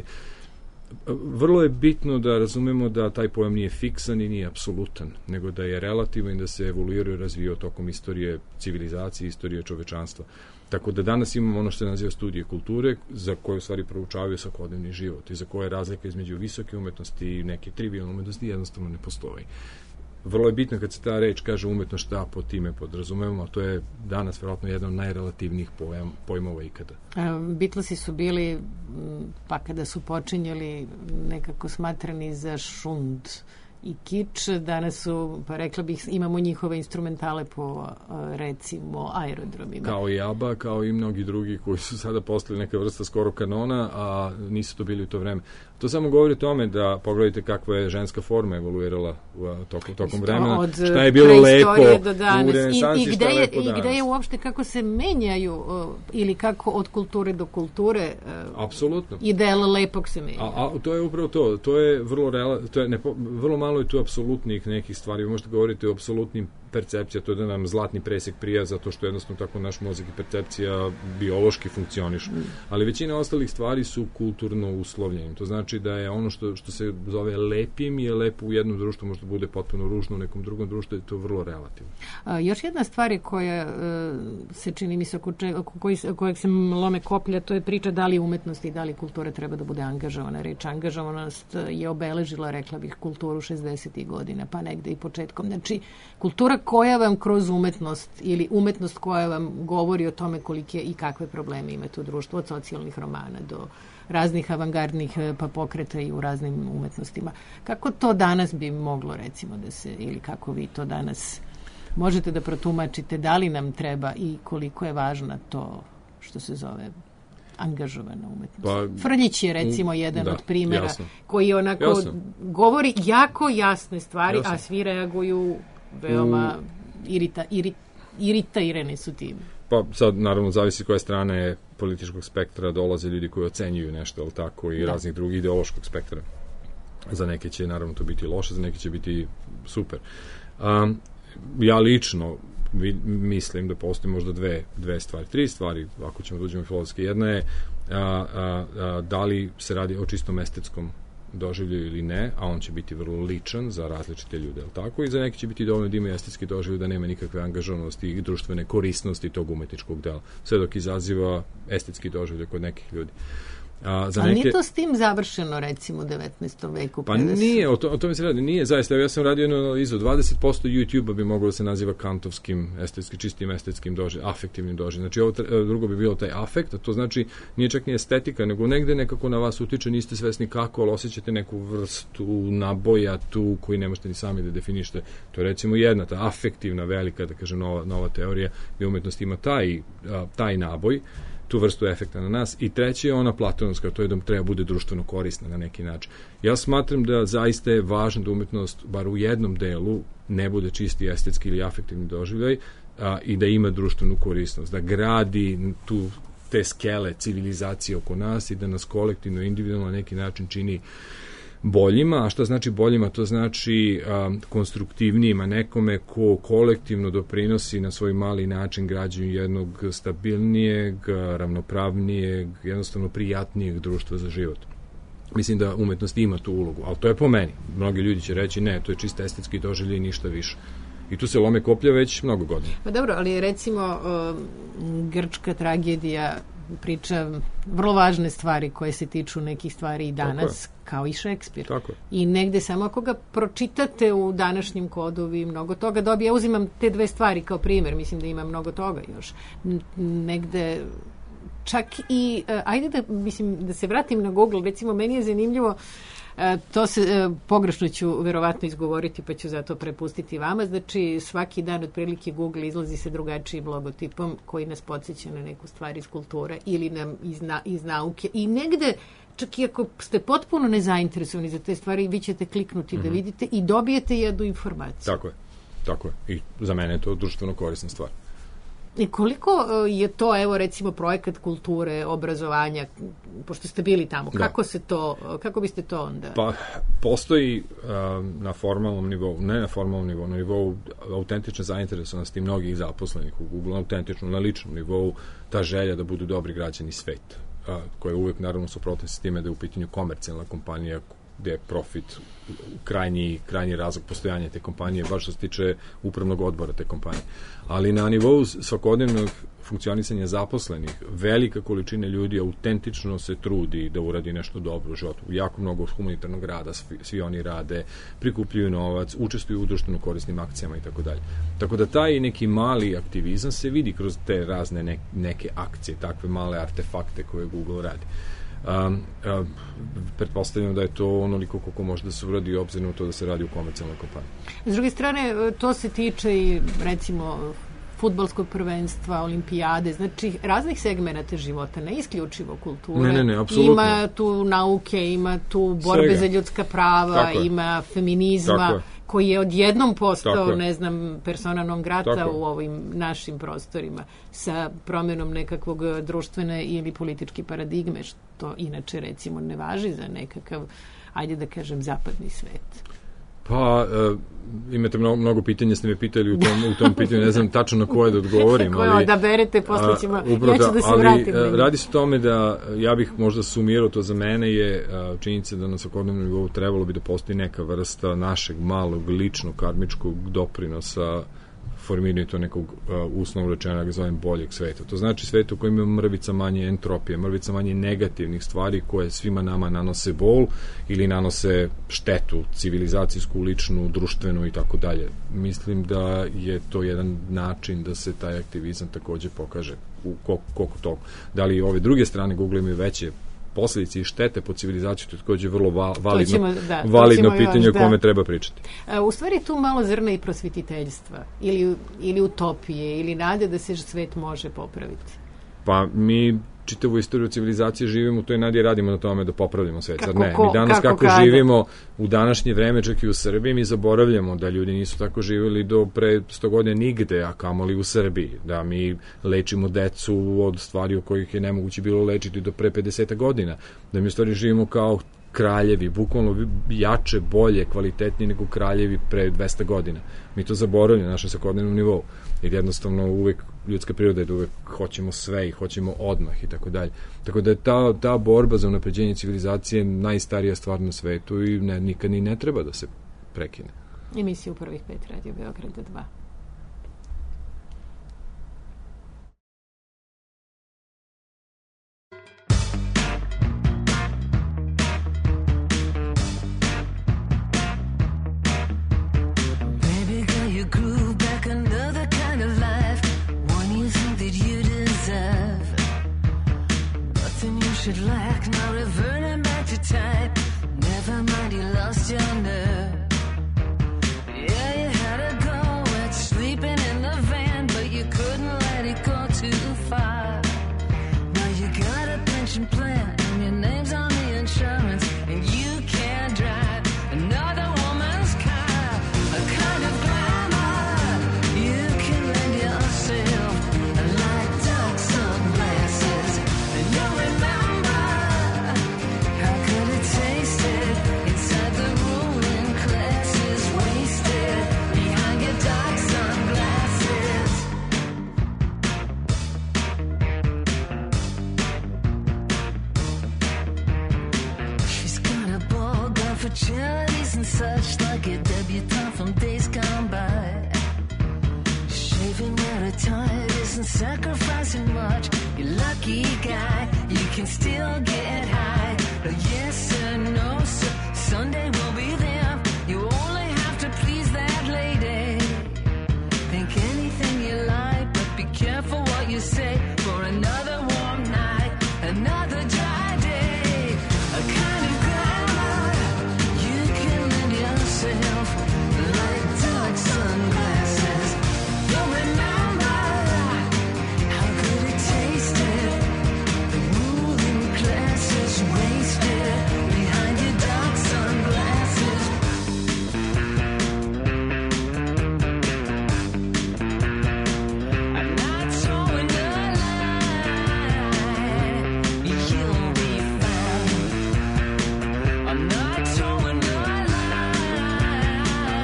Vrlo je bitno da razumemo da taj pojam nije fiksan i nije apsolutan, nego da je relativan i da se evoluirao i razvio tokom istorije civilizacije, istorije čovečanstva. Tako da danas imamo ono što se naziva studije kulture, za koje u stvari proučavaju svakodnevni život i za koje razlika između visoke umetnosti i neke trivijalne umetnosti jednostavno ne postoji. Vrlo je bitno kad se ta reč kaže umetnost šta po time podrazumemo, a to je danas vjerojatno jedan od najrelativnijih pojam, pojmova ikada. Beatlesi su bili, pa kada su počinjali, nekako smatrani za šund i kič, danas su, pa rekla bih, imamo njihove instrumentale po, recimo, aerodromima. Kao i ABBA, kao i mnogi drugi koji su sada postali neka vrsta skoro kanona, a nisu to bili u to vreme. To samo govori o tome da pogledajte kakva je ženska forma evoluirala u tokom, tokom vremena, od šta je bilo lepo do danas. U renesansi, I, i, gde šta je je, lepo danas. I gde je uopšte kako se menjaju uh, ili kako od kulture do kulture uh, apsolutno. Ideal lepog se menja. A, a to je upravo to. To je vrlo, reala, to je nepo, vrlo malo je tu apsolutnih nekih stvari. Vi možete govoriti o apsolutnim percepcija, to je da nam zlatni presek prija zato što jednostavno tako naš mozak i percepcija biološki funkcionišu. Mm. Ali većina ostalih stvari su kulturno uslovljene. To znači da je ono što, što se zove lepim je lepo u jednom društvu, možda bude potpuno ružno u nekom drugom društvu, je to vrlo relativno. A, još jedna stvar koja uh, se čini mi se oko, če, oko koji, kojeg se lome koplja, to je priča da li umetnost i da li kultura treba da bude angažovana. Reč angažovanost je obeležila, rekla bih, kulturu šezdesetih godina, pa negde i početkom. Znači, kultura koja vam kroz umetnost ili umetnost koja vam govori o tome kolike i kakve probleme imate u društvu, od socijalnih romana do raznih avangardnih pa pokreta i u raznim umetnostima. Kako to danas bi moglo, recimo, da se, ili kako vi to danas možete da protumačite, da li nam treba i koliko je važna to što se zove angažovana umetnost? Pa, Frljić je, recimo, jedan da, od primjera jasno. Koji onako jasno. Govori jako jasne stvari, jasno. A svi reaguju veoma u... irita, iri, iritirani su tim. Pa sad, naravno, zavisi koje strane političkog spektra dolaze ljudi koji ocenjuju nešto, ali tako, i da. Raznih drugih ideološkog spektra. Za neke će, naravno, to biti loše, za neke će biti super. Um, ja lično vi, mislim da postoji možda dve, dve stvari, tri stvari, ako ćemo da uđemo filozofski. Jedna je a, a, a, da li se radi o čistom estetskom doživljaju ili ne, a on će biti vrlo ličan za različite ljude, ali tako, i za neki će biti dovoljno da ima estetski doživljaj, da nema nikakve angažovanosti i društvene korisnosti tog umetničkog dela, sve dok izaziva estetski doživljaj kod nekih ljudi. A, za ali neke... nije to s tim završeno, recimo, u devetnaestom veku? Pa nije, o, to, o tome se radi, nije, zaista, ja sam radio jednu analizu, dvadeset posto YouTube-a bi moglo da se naziva kantovskim, estetski, čistim estetskim doživljajem, afektivnim doživljajem. Znači, ovo drugo bi bilo taj afekt, a to znači nije čak ni estetika, nego negde nekako na vas utiče, niste svesni kako, ali osjećate neku vrstu naboja tu koji ne možete ni sami da definišete. To je, recimo, jedna, ta afektivna, velika, da kažem, nova, nova teorija, gdje umetnost ima taj, taj naboj, tu vrstu efekta na nas, i treće je ona platonovska, to je da treba bude društveno korisna na neki način. Ja smatram da zaista je važno da umetnost, bar u jednom delu, ne bude čisti estetski ili afektivni doživljaj, a, i da ima društvenu korisnost, da gradi tu te skele civilizacije oko nas i da nas kolektivno, individualno na neki način čini boljima. A šta znači boljima? To znači a, konstruktivnijima, nekome ko kolektivno doprinosi na svoj mali način građenju jednog stabilnijeg, ravnopravnijeg, jednostavno prijatnijeg društva za život. Mislim da umetnost ima tu ulogu, ali to je po meni. Mnogi ljudi će reći ne, to je čisto estetski doživljaj i ništa više. I tu se lome koplja već mnogo godina. Pa dobro, ali recimo grčka tragedija priča vrlo važne stvari koje se tiču nekih stvari i danas, kao i Šekspir. Tako je. I negde samo ako ga pročitate u današnjem kodu, vi mnogo toga dobije. Ja uzimam te dve stvari kao primjer, mislim da ima mnogo toga još. Negde čak i, ajde da, mislim, da se vratim na Google, recimo meni je zanimljivo, to se pogrešno ću verovatno izgovoriti, pa ću zato prepustiti vama. Znači, svaki dan otprilike Google izlazi sa drugačijim logotipom koji nas podsjeća na neku stvar iz kulture ili nam iz, na, iz nauke. I negde, čak i ako ste potpuno nezainteresovani za te stvari, vi ćete kliknuti mm-hmm. da vidite i dobijete jednu informaciju. Tako je, tako je. I za mene je to društveno korisna stvar. I koliko je to, evo recimo, projekat kulture, obrazovanja, pošto ste bili tamo, da. kako se to, kako biste to onda? Pa, postoji uh, na formalnom nivou, ne na formalnom nivou, na nivou autentične zainteresovanosti mnogih zaposlenih u Google, autentično, na ličnom nivou, ta želja da budu dobri građani sveta, uh, koja je uvek, naravno, suprotna s time da je u pitanju komercijalna kompanija gde je profit krajnji, krajnji razlog postojanja te kompanije, baš što se tiče upravnog odbora te kompanije. Ali na nivou svakodnevnog funkcionisanja zaposlenih, velika količina ljudi autentično se trudi da uradi nešto dobro u životu. Jako mnogo humanitarnog rada, svi, svi oni rade, prikupljaju novac, učestvuju u društveno korisnim akcijama i tako dalje. Tako da taj neki mali aktivizam se vidi kroz te razne ne, neke akcije, takve male artefakte koje Google radi. Um, uh, pretpostavljam da je to onoliko koliko može da se uradi obzirom to da se radi u komercijalnoj kompaniji. S druge strane, to se tiče i recimo fudbalskog prvenstva, olimpijade, znači raznih segmenata života, ne isključivo kulture. Ne, ne, ne, apsolutno. Ima tu nauke, ima tu borbe Svega. za ljudska prava, ima feminizma, koji je odjednom postao, ne znam, persona non grata u ovim našim prostorima sa promjenom nekakvog društvene ili političke paradigme, što inače recimo ne važi za nekakav, ajde da kažem, zapadni svet. Pa, uh, imate mnogo, mnogo pitanja, ste me pitali u tom, u tom pitanju, ne znam tačno na koje da odgovorim. Koje ali, da berete, posle ćemo, uh, ja ću da se ali, vratim. Uh, radi se o tome da, ja bih možda sumirao to za mene, je uh, činjenica da na svakodnevnom nivou trebalo bi da postoji neka vrsta našeg malog, ličnog, karmičkog doprinosa formiraju to nekog uh, uslovno rečeno, ga zovem, boljeg sveta. To znači sveta u kojem ima mrvica manje entropije, mrvica manje negativnih stvari koje svima nama nanose bol ili nanose štetu, civilizacijsku, ličnu, društvenu i tako dalje. Mislim da je to jedan način da se taj aktivizam takođe pokaže u koliko toliko. Da li ove druge strane Google imaju veće posljedice i štete po civilizaciju, to je takođe vrlo va, validno, ćemo, da, validno pitanje o kome da. treba pričati. U stvari tu malo zrna i prosvetiteljstva ili, ili utopije ili nade da se svet može popraviti. Pa mi čitavu istoriju civilizacije živimo u toj nadi, radimo na tome da popravljamo svet. Kako, ne, mi danas kako, kako živimo u današnje vreme, čak i u Srbiji, mi zaboravljamo da ljudi nisu tako živjeli do pre sto godina nigde, a kamoli u Srbiji. Da mi lečimo decu od stvari o kojih je nemoguće bilo lečiti do pre pedeset godina. Da mi u stvari živimo kao kraljevi, bukvalno jače, bolje, kvalitetnije nego kraljevi pre dvesta godina. Mi to zaboravljamo na našem svakodnevnom nivou. Jer jednostavno uvek ljudska priroda je da uvek hoćemo sve i hoćemo odmah i tako dalje. Tako da je ta, ta borba za unapređenje civilizacije najstarija stvar na svetu i ne, nikad ni ne treba da se prekine. Emisija u prvih pet Radio Beograda dva. Should lack, now reverting back to type. Never mind, you lost your nerve. Yeah, you had a go at sleeping in the van, but you couldn't let it go too far. Now you got a pension plan, and your name's on the insurance, and you can't drive another woman's car. A kind of glamour you can lend yourself. some days gone by. Shaving at a time isn't sacrificing much. You're lucky guy, you can still get high. Yes sir, no sir, Sunday will be there. You only have to please that lady. Think anything you like, but be careful what you say. For another warm night, another dry day, a kind of glamour you can lend yourself, like dark sunglasses. You'll remember how good it tasted. The ruling class is wasted behind your dark sunglasses. I'm not towing the line, you'll be fine. I'm not towing the line.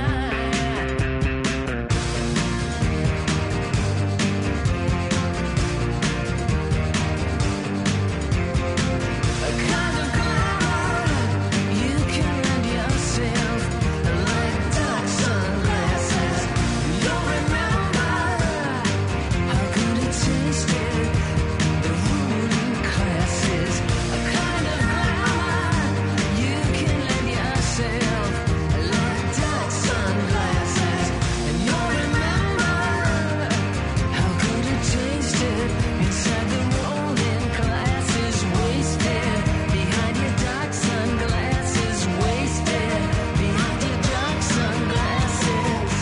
A kind of glamour you can lend yourself, like dark sunglasses. You'll remember how good it tasted. The ruling classes. A kind of glamour you can lend yourself, like dark sunglasses. And you'll remember how good it tasted inside the rolling classes. Wasted behind your dark sunglasses. Wasted behind your dark sunglasses.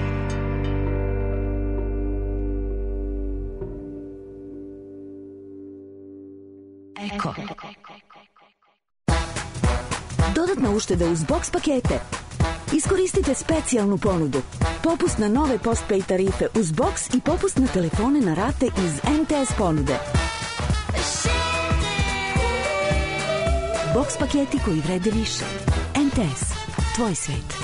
Eko. Dodatna ušteda uz box pakete. Iskoristite specijalnu ponudu. Popust na nove postpaid tarife uz box i popust na telefone na rate iz M T S ponude. Box paketi koji vrede više. M T S. Tvoj svet.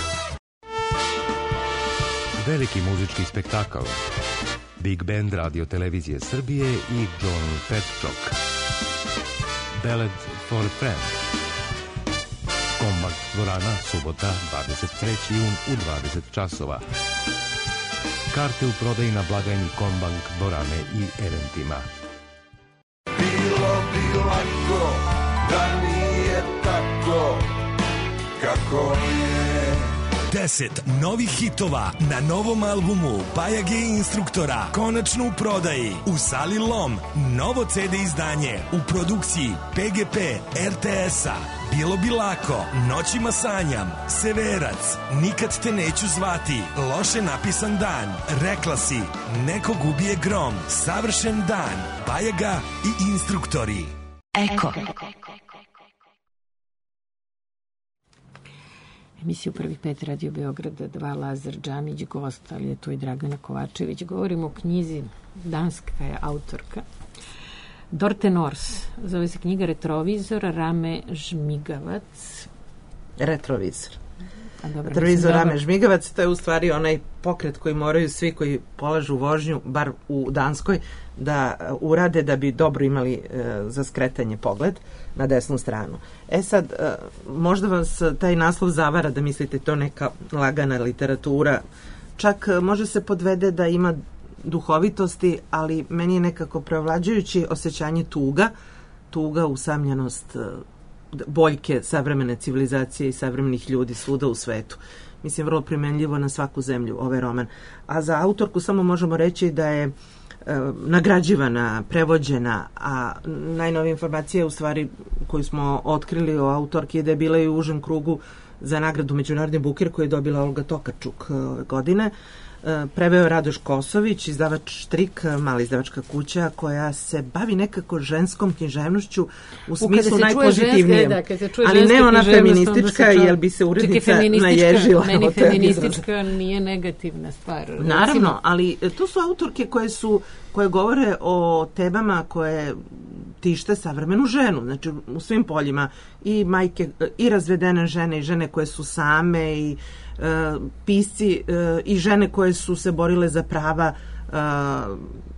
Veliki muzički spektakl. Big Band Radio Televizije Srbije i John Petchok. Ballad for a Friend. Kombak dvorana, subota, dvadeset treći jun u dvadeset časova. Karte u prodaji na blagajni Kombank dvorane i eventima. Bilo bi lako da nije tako kako je. Deset novih hitova na novom albumu Bajage Instruktora konačno u prodaji u Sali Lom. Novo ce de izdanje u produkciji P G P R T S-a. Bilo bi lako, Noćima sanjam, Severac, Nikad te neću zvati, Loše napisan dan, Rekla si, Nekog ubije grom, Savršen dan, Bajaga i Instruktori. Eko. Emisiju Prvih pet Radio Beograda dva, Lazar Džamić, gost, ali je to i Dragana Kovačević. Govorimo o knjizi, danska je autorka, Dorte Nors, zove se knjiga Retrovizor, Rame Žmigavac. Retrovizor. A dobro, Retrovizor Rame Žmigavac, to je u stvari onaj pokret koji moraju svi koji polažu vožnju, bar u Danskoj, da urade da bi dobro imali e, za skretanje pogled na desnu stranu. E sad, e, možda vas taj naslov zavara da mislite to neka lagana literatura, čak e, može se podvede da ima duhovitosti, ali meni je nekako preovlađujući osjećanje tuga, tuga, usamljenost, boljke savremene civilizacije i savremenih ljudi svuda u svetu. Mislim, vrlo primenljivo na svaku zemlju ovaj roman. A za autorku samo možemo reći da je e, nagrađivana, prevođena, a najnovije informacije u stvari koju smo otkrili o autorki je da je bila i u užem krugu za nagradu Međunarodni bukir koju je dobila Olga Tokarčuk ove godine. Preveo Radoš Kosović, izdavač Štrik, mala izdavačka kuća koja se bavi nekako ženskom književnošću u smislu najpozitivnijem. Da, ali ne ona feministička, jer bi se urednica naježila. Meni feministička nije negativna stvar. Naravno, recimo, ali to su autorke koje su koje govore o temama koje tište savremenu ženu, znači u svim poljima, i majke, i razvedene žene, i žene koje su same, i pisci i žene koje su se borile za prava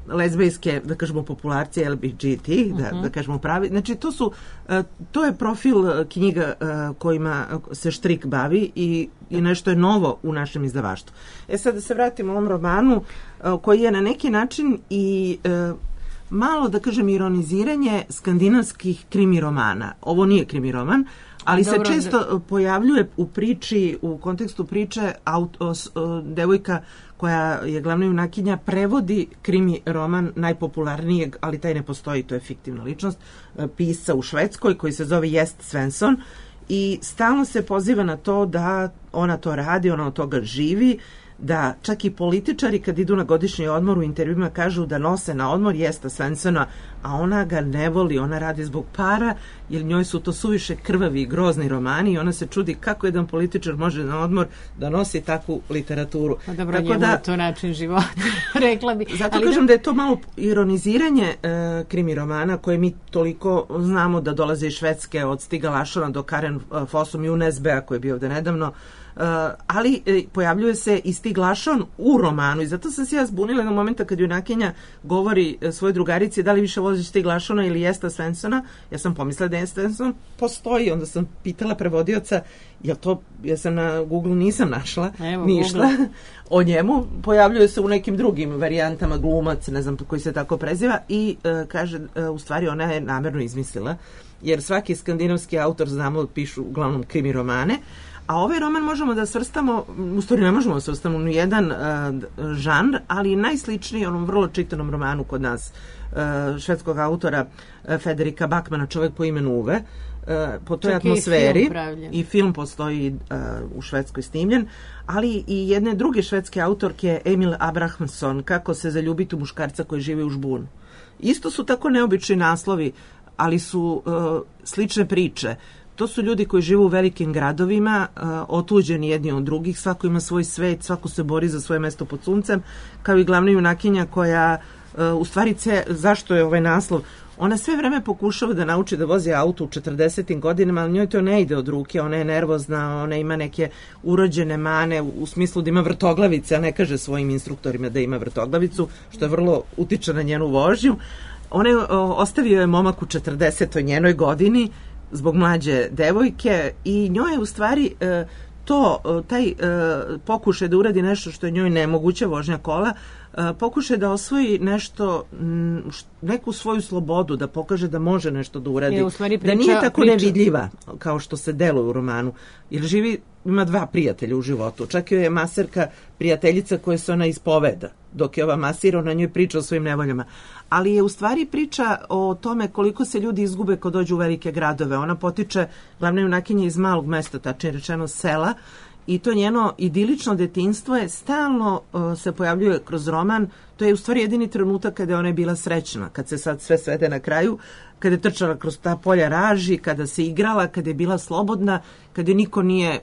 lezbejske, da kažemo, popularci L G B T, da, Mhm. da kažemo pravi. Znači, to su, e, to je profil e, knjiga e, kojima se Štrik bavi i, i nešto je novo u našem izdavaštvu. E sad da se vratimo ovom romanu, e, koji je na neki način i e, malo, da kažem, ironiziranje skandinavskih krimi romana. Ovo nije krimi roman, ali Dobro, se često pojavljuje u priči, u kontekstu priče aut, o, o, devojka koja je glavna junakinja prevodi krimi roman najpopularnijeg, ali taj ne postoji, to je fiktivna ličnost, pisca u Švedskoj koji se zove Jest Svensson i stalno se poziva na to da ona to radi, ona od toga živi, da čak i političari kad idu na godišnji odmor u intervjuima kažu da nose na odmor Jesta Svenssona, a ona ga ne voli, ona radi zbog para, jer njoj su to suviše krvavi i grozni romani i ona se čudi kako jedan političar može na odmor da nosi takvu literaturu. Pa dobro, Tako njemu da, je to način života, rekla bi. zato Ali kažem da je to malo ironiziranje e, krimi romana koje mi toliko znamo da dolaze iz Švedske od Stiga Larsona do Karen e, Fossum i U N S B-a koji je bio ovde nedavno. Uh, ali e, pojavljuje se i Stig Larsson u romanu i zato sam se ja zbunila na momenta kad junakinja govori e, svojoj drugarici da li više voliš Stig Larssona ili Jesta Svenssona. Ja sam pomislila da Jesta Svensson postoji, onda sam pitala prevodioca, jel to, ja sam na Google nisam našla Evo, ništa Google. o njemu, pojavljuje se u nekim drugim varijantama, glumac, ne znam koji se tako preziva i e, kaže, e, u stvari ona je namerno izmislila, jer svaki skandinavski autor, znamo, pišu uglavnom krimi romane. A ovaj roman možemo da svrstamo, u stvari ne možemo da svrstamo u jedan uh, žanr, ali najsličniji onom vrlo čitanom romanu kod nas, uh, švedskog autora uh, Federika Backmana, Čovjek po imenu Uve, uh, po toj Čak atmosferi. i film pravljen. I film postoji uh, u Švedskoj snimljen, ali i jedne druge švedske autorke Emil Abrahamsson, Kako se zaljubiti u muškarca koji živi u žbunu. Isto su tako neobični naslovi, ali su uh, slične priče. To su ljudi koji žive u velikim gradovima, uh, otuđeni jedni od drugih, svako ima svoj svet, svako se bori za svoje mesto pod suncem, kao i glavna junakinja koja, uh, u stvari, ce, zašto je ovaj naslov? Ona sve vreme pokušava da nauči da vozi auto u četrdesetim godinama, ali njoj to ne ide od ruke, ona je nervozna, ona ima neke urođene mane u, u smislu da ima vrtoglavice, a ne kaže svojim instruktorima da ima vrtoglavicu, što je vrlo utiče na njenu vožnju. Ona je, o, ostavio je momak u četrdesetoj njenoj godini, zbog mlađe devojke i njoj je u stvari e, to, taj e, pokušaj da uradi nešto što je njoj nemoguće, vožnja kola, e, pokušaj da osvoji nešto, m, š, neku svoju slobodu, da pokaže da može nešto da uradi, je, u stvari priča, da nije tako priča. nevidljiva kao što se deluje u romanu, jer živi, ima dva prijatelja u životu, čak joj je maserka prijateljica koja se ona ispoveda, dok je ova masira, ona njoj priča o svojim nevoljama. Ali je u stvari priča o tome koliko se ljudi izgube kad dođu u velike gradove. Ona potiče, glavna junakinja, iz malog mesta, tačnije rečeno sela, i to njeno idilično detinjstvo je stalno uh, se pojavljuje kroz roman. To je u stvari jedini trenutak kada je ona bila srećna, kad se sad sve svede na kraju, kada je trčala kroz ta polja raži, kada se igrala, kada je bila slobodna, kada je niko nije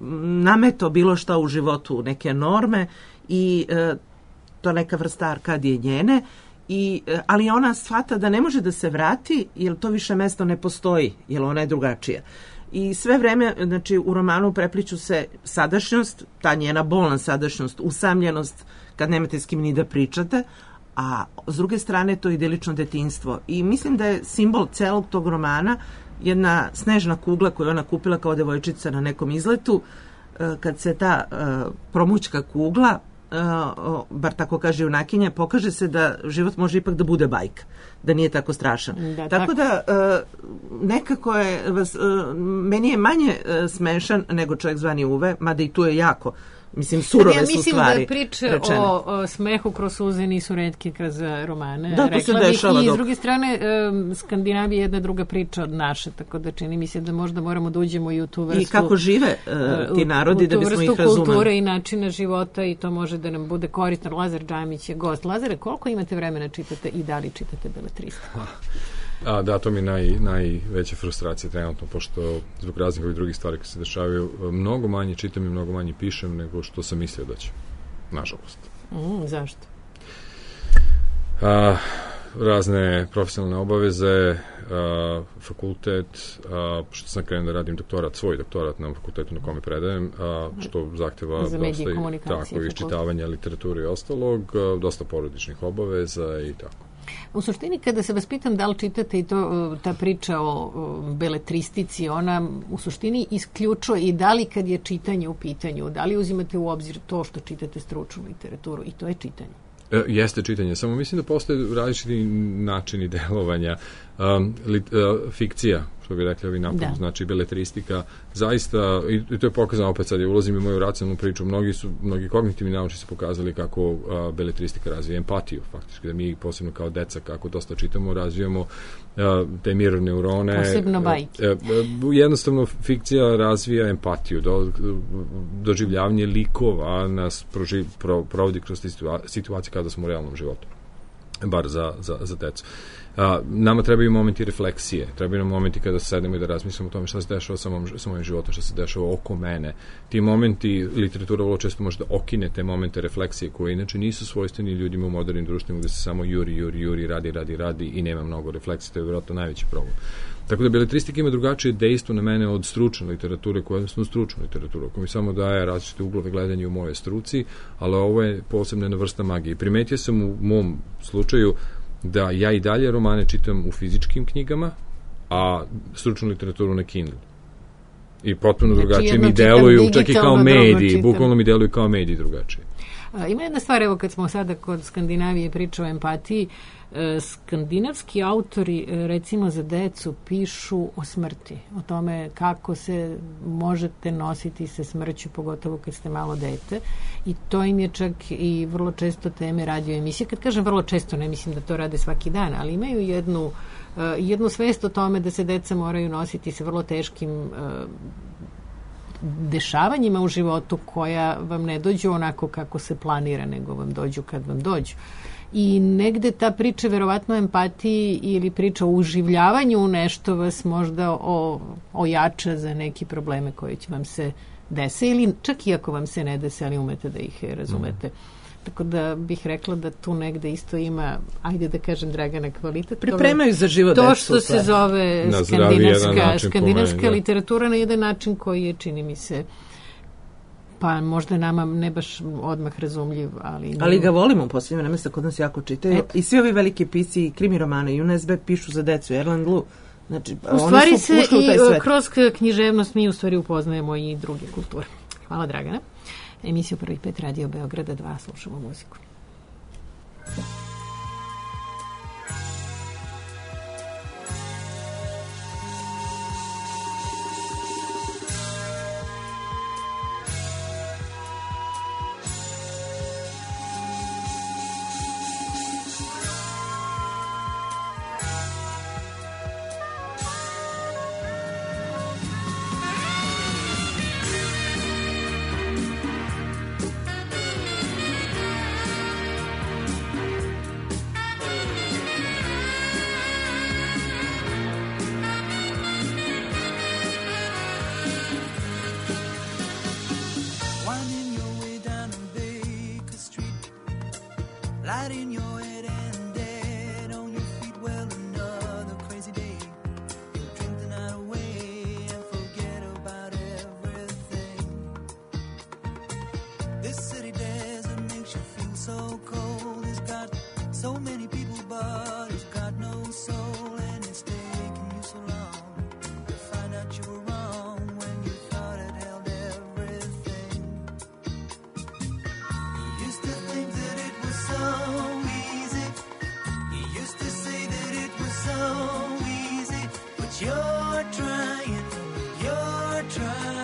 nameto bilo šta u životu, neke norme i uh, to neka vrsta Arkadije njene. I, ali ona shvata da ne može da se vrati jer to više mesto ne postoji, jer ona je drugačija. I sve vreme, znači, u romanu prepliču se sadašnjost, ta njena bolna sadašnjost, usamljenost, kad nemate s kim ni da pričate, a s druge strane to je idilično detinjstvo. I mislim da je simbol celog tog romana jedna snežna kugla koju ona kupila kao devojčica na nekom izletu. Kad se ta uh, promućka kugla, Uh, bar tako kaže junakinja, pokaže se da život može ipak da bude bajka, da nije tako strašan. Da, tako, tako da uh, nekako je, uh, meni je manje uh, smešan nego Čovjek zvani Uve, mada i tu je jako, mislim, surove ja su mislim stvari. Mislim da priče rečene. o, o smehu kroz suze nisu retke kroz romane. Da, to se dešava. I dok... s druge strane, um, Skandinavija je jedna druga priča od naše, tako da čini mi se da možda moramo da uđemo i u tu vrstu... I kako žive uh, ti narodi da bismo ih razumeli. U tu vrstu kulture i načina života i to može da nam bude korisno. Lazar Džamić je gost. Lazare, koliko imate vremena čitate i da li čitate beletristu? A, da, to mi je naj, najveća frustracija trenutno, pošto zbog raznih ovih drugih stvari koje se dešavaju, mnogo manje čitam i mnogo manje pišem nego što sam mislio da će. Nažalost. Mm, zašto? A, razne profesionalne obaveze, a, fakultet, a, što sam krenuo da radim doktorat, svoj doktorat na fakultetu na kome predajem, a, što zahteva za medije dosta i komunikacije, tako, iščitavanja literature i ostalog, a, dosta porodičnih obaveza i tako. U suštini, kada se vas pitam da li čitate i to, ta priča o, o beletristici, ona u suštini isključuje i da li kad je čitanje u pitanju, da li uzimate u obzir to što čitate stručnu literaturu i to je čitanje? E, jeste čitanje, samo mislim da postoje različiti načini delovanja. Um, lit, uh, fikcija, što bi rekli ovi napad, znači beletristika, zaista, i to je pokazano opet sad, ja ulazim u moju racionalnu priču, mnogi su, mnogi kognitivni naučnici su pokazali kako uh, beletristika razvija empatiju, faktički, da mi posebno kao deca, kako dosta čitamo, razvijamo uh, te mirror neurone. Posebno bajke. Uh, uh, jednostavno, fikcija razvija empatiju, do, doživljavanje likova nas proživ, pro, provodi kroz situacije kada smo u realnom životu, bar za, za, za decu. A, nama trebaju momenti refleksije, trebaju nam momenti kada sedemo i da razmislimo o tome šta se dešava sa mojim, sa mojim životom, šta se dešava oko mene. Ti momenti, literatura vrlo često može da okine te momente refleksije koje inače nisu svojstveni ljudima u modernim društvima gde se samo juri, juri, juri, radi, radi, radi i nema mnogo refleksije, to je vjerojatno najveći problem. Tako da beletristika ima drugačije dejstvo na mene od stručne literature, koja je jednostavno stručna literatura, koja mi samo daje različite uglove gledanja u moje struci, ali ovo je posebna jedna vrsta magije. Primetio sam u mom slučaju da ja i dalje romane čitam u fizičkim knjigama, a stručnu literaturu na Kindle. I potpuno znači, drugačije mi deluju, čak i kao mediji, bukvalno mi deluju kao mediji drugačije. A, ima jedna stvar, evo kad smo sada kod Skandinavije priča o empatiji, e, skandinavski autori, e, recimo za decu, pišu o smrti, o tome kako se možete nositi sa smrću, pogotovo kad ste malo dete, i to im je čak i vrlo često teme radio emisije. Kad kažem vrlo često, ne mislim da to rade svaki dan, ali imaju jednu, e, jednu svest o tome da se deca moraju nositi sa vrlo teškim e, dešavanjima u životu koja vam ne dođu onako kako se planira, nego vam dođu kad vam dođu. I negde ta priča verovatno o empatiji ili priča o uživljavanju u nešto vas možda o, ojača za neki probleme koji će vam se dese ili čak i ako vam se ne dese, ali umete da ih razumete. Mm. Tako da bih rekla da tu negde isto ima, ajde da kažem, Dragana, kvalitet. Pripremaju za život. To što se zove skandinavska, skandinavska literatura na jedan način koji je, čini mi se, pa možda nama ne baš odmah razumljiv, ali... Ali ga volimo u posljednje vreme, se kod nas jako čitaju. Et. I svi ovi veliki pisci, krimi romane, U N S B pišu za decu, Erland Lu. Znači, u stvari se i kroz književnost mi u stvari upoznajemo i druge kulture. Hvala, Dragana. Emisiju Prvih pet Radio Beograda dva, slušamo muziku.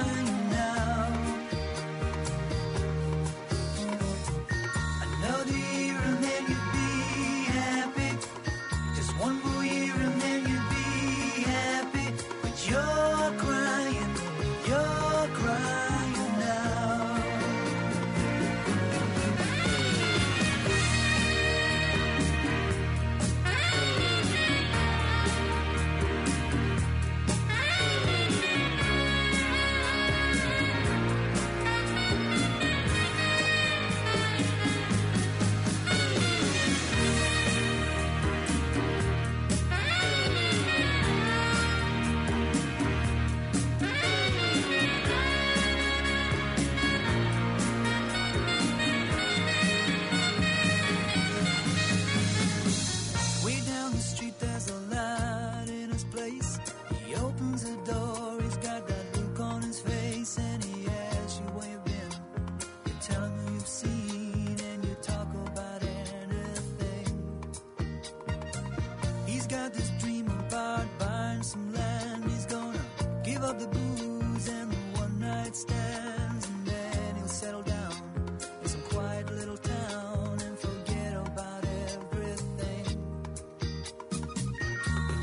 Know the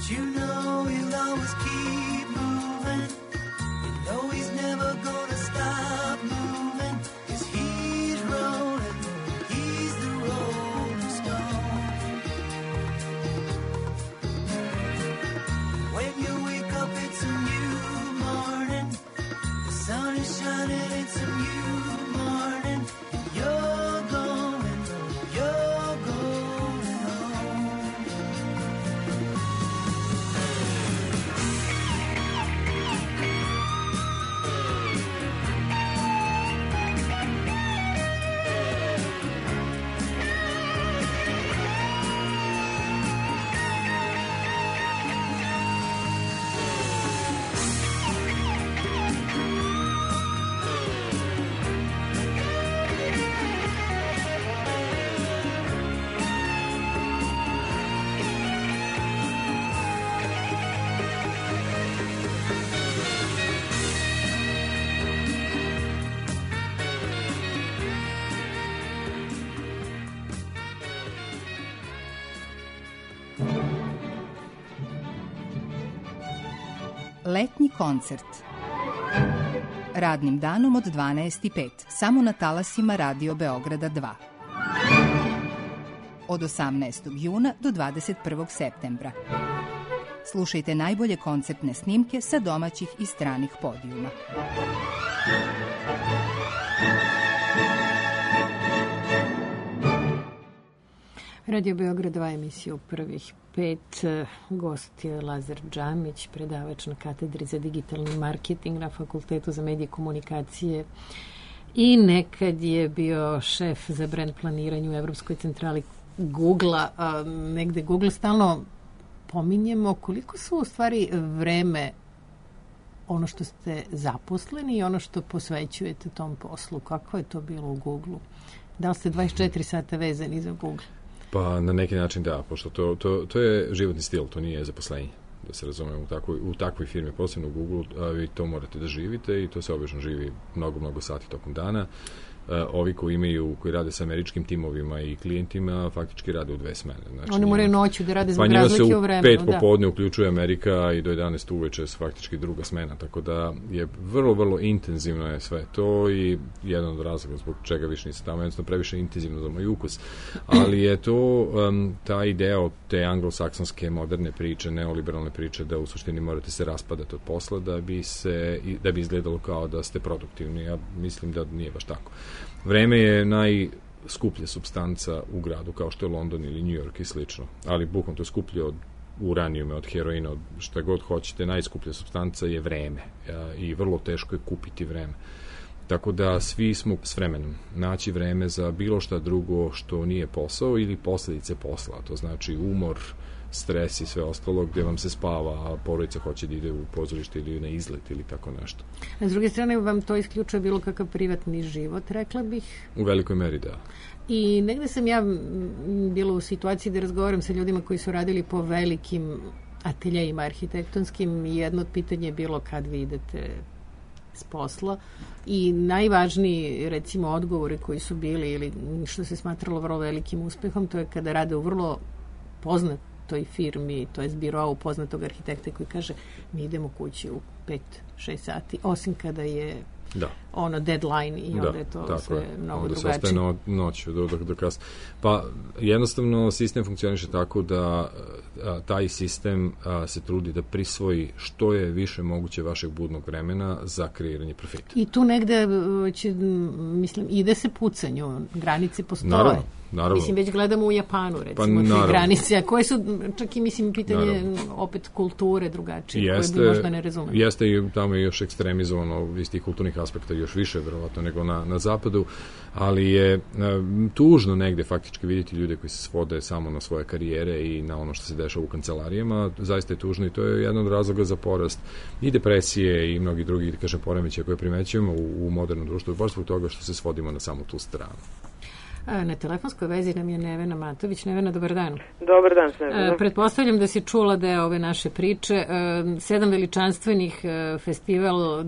you know he'll always keep moving. You know he's never gonna stop moving, 'cause he's rolling, he's the rolling stone. When you wake up, it's a new morning. The sun is shining, it's a new morning. You're going, you're going home. Letnji koncert. Radnim danom od dvanaest i pet, samo na talasima Radio Beograda dva. Od osamnaestog juna do dvadeset prvog septembra. Slušajte najbolje koncertne snimke sa domaćih i stranih podijuma. Radio Beograd dva, emisija u prvih pet. Gost je Lazar Džamić, predavač na katedri za digitalni marketing na Fakultetu za medije i komunikacije i nekad je bio šef za brand planiranje u Evropskoj centrali Google-a. A, negde Google stalno pominjemo koliko su u stvari vreme ono što ste zaposleni i ono što posvećujete tom poslu. Kako je to bilo u Google-u? Da li ste dvadeset četiri sata vezani za Google? Pa na neki način da, pošto to, to, to je životni stil, to nije zaposlenje, da se razumemo, u takvoj, u takvoj firmi, posebno u Google, a vi to morate da živite i to se obično živi mnogo, mnogo sati tokom dana. Ovi koji imaju, koji rade sa američkim timovima i klijentima, faktički rade u dve smene. Znači, oni moraju noću da rade zbog pa razlike u vremenu. Pa njima se u pet popodne uključuje Amerika i do jedanaest uveče su faktički druga smena, tako da je vrlo, vrlo intenzivno je sve to i jedan od razloga zbog čega više nisam tamo, jednostavno previše intenzivno za moj ukus. Ali je to um, ta ideja od te anglosaksonske moderne priče, neoliberalne priče, da u suštini morate se raspadati od posla da bi, se, da bi izgledalo kao da ste produktivni. Ja mislim da nije baš tako. Vreme je najskuplja supstanca u gradu, kao što je London ili New York i slično. Ali bukvalno to je skuplje od uranijume, od heroina, od šta god hoćete. Najskuplja supstanca je vreme i vrlo teško je kupiti vreme. Tako da svi smo s vremenom naći vreme za bilo šta drugo što nije posao ili posljedice posla. To znači umor, stres i sve ostalo, gdje vam se spava, a porodica hoće da ide u pozorište ili na izlet ili tako nešto. A s druge strane vam to isključuje bilo kakav privatni život, rekla bih? U velikoj meri, da. I negde sam ja bila u situaciji da razgovaram sa ljudima koji su radili po velikim ateljejima arhitektonskim i jedno od pitanja je bilo kad vi idete s posla i najvažniji recimo odgovori koji su bili ili što se smatralo vrlo velikim uspehom, to je kada rade u vrlo poznat toj firmi, to je birou poznatog arhitekta koji kaže mi idemo kući u pet šest sati, osim kada je da. ono deadline i onda da, je to sve je. mnogo onda drugačije. Onda se ostaje no, noću do, do, do kasno. Pa jednostavno sistem funkcioniše tako da a, taj sistem a, se trudi da prisvoji što je više moguće vašeg budnog vremena za kreiranje profita. I tu negde će, mislim, ide se pucanju, granice postoje. Naravno. Naravno. Mislim, već gledamo u Japanu, recimo, pa, te granice, a koje su, čak i, mislim, pitanje naravno. opet kulture drugačije, jeste, koje bi možda ne razumemo. Jeste i tamo je još ekstremizovano iz tih kulturnih aspekta još više, verovatno, nego na, na zapadu, ali je um, tužno negde faktički vidjeti ljude koji se svode samo na svoje karijere i na ono što se dešava u kancelarijama, zaista je tužno i to je jedan od razloga za porast i depresije i mnogi drugi, da kažem, poremećaja koje primećujemo u, u modernom društvu, baš zbog toga što se svodimo na samo tu stranu. Na telefonskoj vezi nam je Nevena Matović. Nevena, dobar dan. Dobar dan, Nevena. Pretpostavljam da si čula deo ove naše priče. Sedam veličanstvenih festival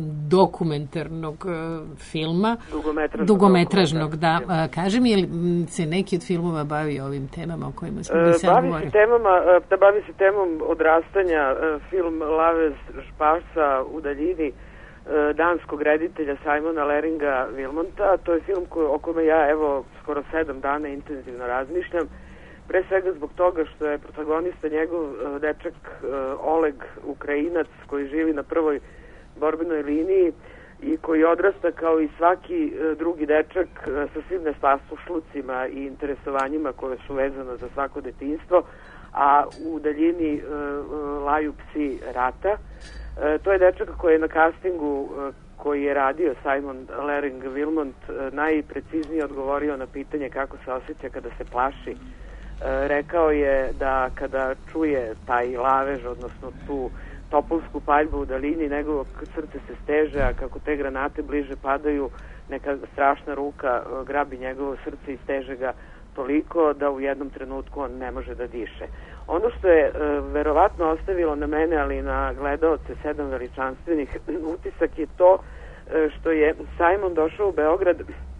dokumentarnog filma. Dugometražnog. Dugometražnog, da. Kaži mi, je li se neki od filmova bavi ovim temama o kojima smo mi sad govorili? Bavi se temama, da bavi se temom odrastanja. Film Lavez Šparsa u daljini danskog reditelja Simona Leringa Wilmonta. To je film koji, o kome ja evo skoro sedam dana intenzivno razmišljam. Pre svega zbog toga što je protagonista njegov dečak Oleg, Ukrajinac, koji živi na prvoj borbenoj liniji i koji odrasta kao i svaki drugi dečak sa svim neslaslušlucima i interesovanjima koje su vezane za svako detinjstvo, a u daljini laju psi rata. E, to je dečak koji je na castingu e, koji je radio Simon Lering Wilmont e, najpreciznije odgovorio na pitanje kako se osjeća kada se plaši. E, rekao je da kada čuje taj lavež, odnosno tu topolsku paljbu u daljini, njegovo srce se steže, a kako te granate bliže padaju, neka strašna ruka e, grabi njegovo srce i steže ga toliko da u jednom trenutku on ne može da diše. Ono što je e, verovatno ostavilo na mene, ali i na gledaoce sedam veličanstvenih utisak je to e, što je Simon došao u Beograd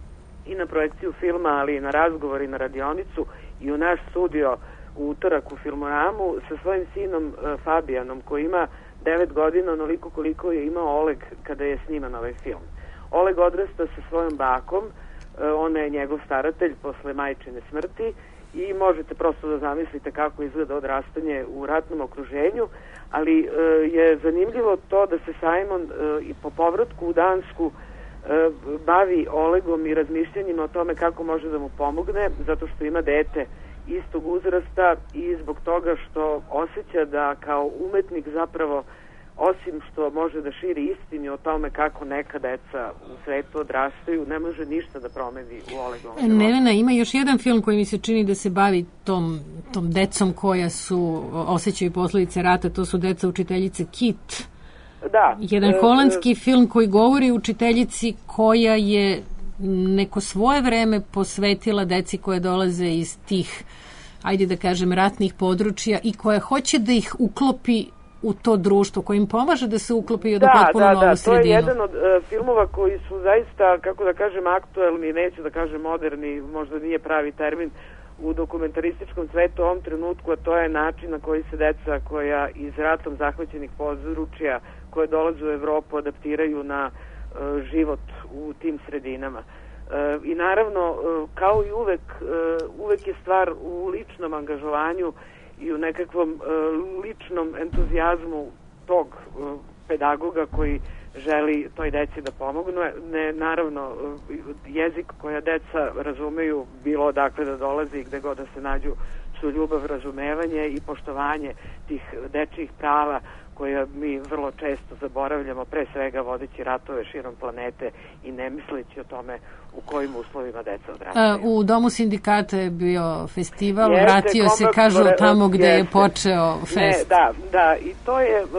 i na projekciju filma, ali i na razgovor i na radionicu i u naš studio u utorak u Filmoramu sa svojim sinom e, Fabijanom, koji ima devet godina, onoliko koliko je imao Oleg kada je sniman ovaj film. Oleg odrasta sa svojom bakom, e, ona je njegov staratelj posle majčine smrti, i možete prosto da zamislite kako izgleda odrastanje u ratnom okruženju, ali e, je zanimljivo to da se Simon e, i po povratku u Dansku e, bavi Olegom i razmišljanjima o tome kako može da mu pomogne, zato što ima dete istog uzrasta i zbog toga što osjeća da kao umetnik zapravo, osim što može da širi istini o tome kako neka deca u svetu odrastaju, ne može ništa da promeni u Olegovom. Nevena, ima još jedan film koji mi se čini da se bavi tom, tom decom koja su osjećaju posljedice rata, to su Deca učiteljice Kit. Da. Jedan e, holandski e, film koji govori o učiteljici koja je neko svoje vreme posvetila deci koje dolaze iz tih, ajde da kažem, ratnih područja i koja hoće da ih uklopi u to društvo, koje im pomaže da se uklopi da, u potpuno da, novu da, sredinu. To je jedan od uh, filmova koji su zaista, kako da kažem, aktuelni, neću da kažem moderni, možda nije pravi termin, u dokumentarističkom svetu u ovom trenutku, a to je način na koji se deca koja iz ratom zahvaćenih područja, koje dolaze u Evropu, adaptiraju na uh, život u tim sredinama. Uh, I naravno, uh, kao i uvek, uh, uvek je stvar u ličnom angažovanju i u nekakvom uh, ličnom entuzijazmu tog uh, pedagoga koji želi toj deci da pomogne. Ne, naravno, uh, jezik koja deca razumeju, bilo odakle da dolazi i gde god da se nađu, su ljubav, razumevanje i poštovanje tih dečjih prava koja mi vrlo često zaboravljamo, pre svega vodeći ratove širom planete i ne misleći o tome u kojim uslovima deca odrastaju. U Domu sindikata je bio festival, jeste, vratio se, kažu, tamo gde jeste. je počeo fest. Ne, da, da, i to je uh,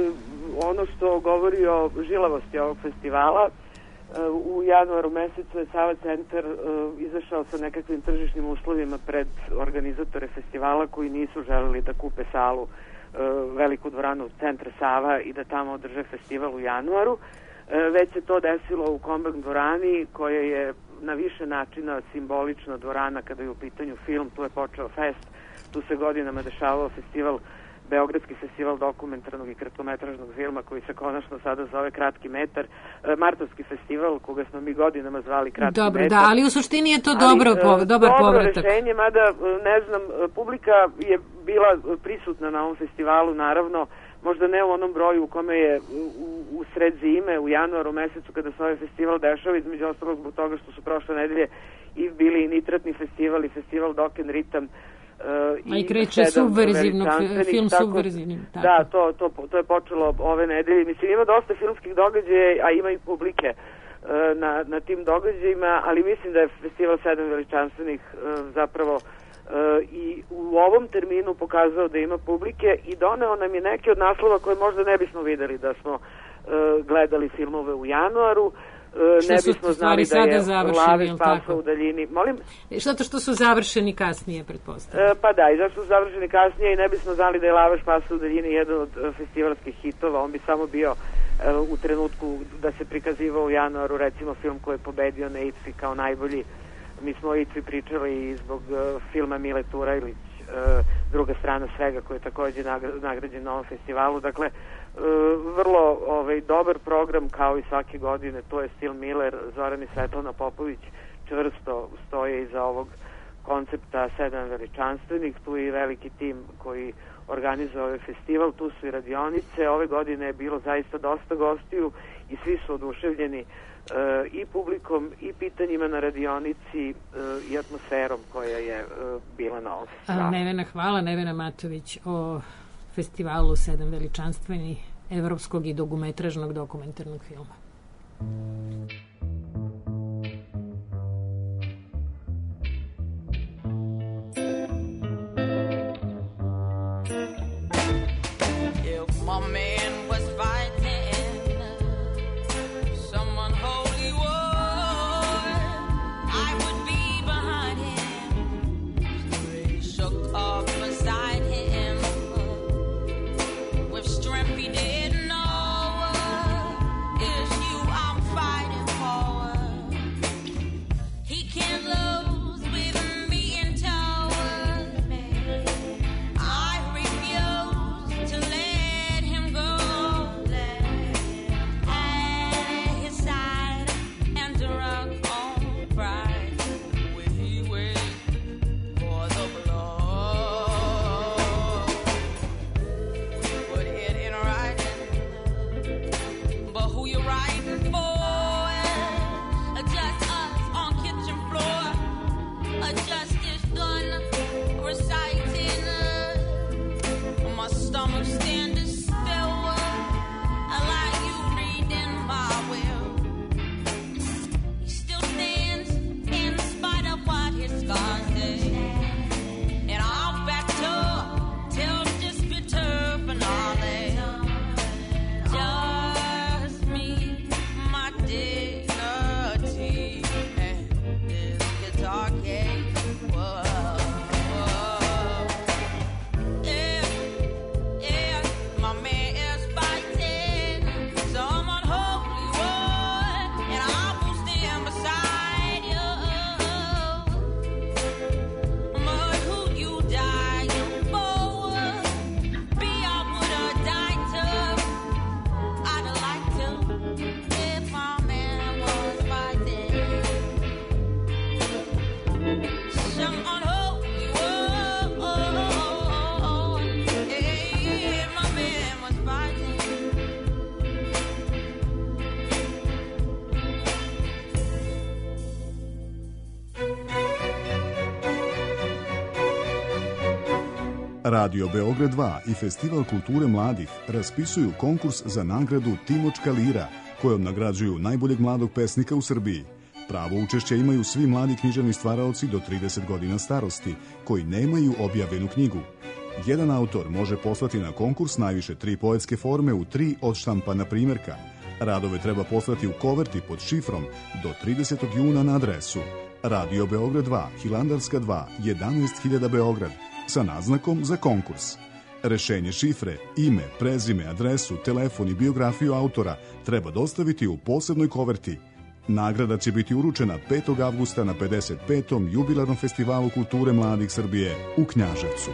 ono što govori o žilavosti ovog festivala. Uh, u januaru mesecu je Sava centar uh, izašao sa nekakvim tržišnim uslovima pred organizatore festivala koji nisu želeli da kupe salu, veliku dvoranu centra Sava i da tamo održe festival u januaru. Već se to desilo u Kombank dvorani, koja je na više načina simbolična dvorana kada je u pitanju film. Tu je počeo fest, tu se godinama dešavao festival, Beogradski festival dokumentarnog i kratkometražnog filma koji se konačno sada zove Kratki metar, Martovski festival koga smo mi godinama zvali Kratki dobro, metar. Da, ali u suštini je to dobro, ali, po, dobar dobro povratak. Dobro rešenje, mada ne znam, publika je bila prisutna na ovom festivalu, naravno, možda ne u onom broju u kome je u, u sred zime, u januaru mesecu kada se ovaj festival dešava, između ostalog zbog toga što su prošle nedelje i bili i Nitratni festival i festival Dok and Ritam. Uh, A i kreće subverzivnog, film subverzivnim. Da, to, to, to je počelo ove nedelje. Mislim, ima dosta filmskih događaja, a ima i publike uh, na, na tim događajima, ali mislim da je festival sedam veličanstvenih uh, zapravo uh, i u ovom terminu pokazao da ima publike i doneo nam je neke od naslova koje možda ne bismo videli da smo uh, gledali filmove u januaru. ne bismo znali da je Lave spasa u daljini. Molim? Zato što su završeni kasnije, pretpostavljam. E, pa da, i zašto su završeni kasnije i ne bismo znali da je Lave spasa u daljini jedan od festivalskih hitova. On bi samo bio e, u trenutku da se prikazivao u januaru, recimo film koji je pobedio na I C F I kao najbolji. Mi smo o I C F I pričali i zbog uh, filma Mile Turajlić, uh, Druga strana svega, koji je takođe nagrađen na ovom festivalu. Dakle, uh, vrlo ovaj, dobar program, kao i svake godine. To je stil Miller, Zoran i Svetlana Popović čvrsto stoje iza ovog koncepta Sedam veličanstvenih. Tu je i veliki tim koji organizuje ovaj festival, tu su i radionice. Ove godine je bilo zaista dosta gostiju i svi su oduševljeni Uh, i publikom, i pitanjima na radionici uh, i atmosferom koja je uh, bila na ovom festivalu. Nevena, hvala. Nevena Matović o festivalu Sedam veličanstvenih evropskog i dugometražnog dokumentarnog filma. If my man was fighting someone holy war, I would be behind him, shook off beside him, with strength he didn't know. It's you I'm fighting for. He can't lose with me in tow. I refuse to let him go. At his side and drunk on pride, will he wait for the blow? Put it in writing, but who you writing for? Just us on kitchen floor, a justice done reciting. My stomach standing still, like you reading my will. He still stands in spite of what his scars say, and I'll back up till this bitter finale. Just me, my dignity, and this guitar case. Whoa, whoa. Yeah, yeah, my man is fighting some unholy war, and I will stand beside you. But who you dying for? Be I would have died to. I'd like to if my man was fighting some unholy war. If my man was fighting. Radio Beograd dva i Festival kulture mladih raspisuju konkurs za nagradu Timočka lira, kojom nagrađuju najboljeg mladog pesnika u Srbiji. Pravo učešće imaju svi mladi književni stvaraoci do trideset godina starosti, koji nemaju objavljenu knjigu. Jedan autor može poslati na konkurs najviše tri poetske forme u tri odštampana primjerka. Radove treba poslati u koverti pod šifrom do tridesetog juna na adresu Radio Beograd dva, Hilandarska dva, jedanaest hiljada Beograd, sa naznakom za konkurs. Rešenje šifre, ime, prezime, adresu, telefon i biografiju autora treba dostaviti u posebnoj koverti. Nagrada će biti uručena petog avgusta na pedeset petom jubilarnom festivalu kulture mladih Srbije u Knjaževcu.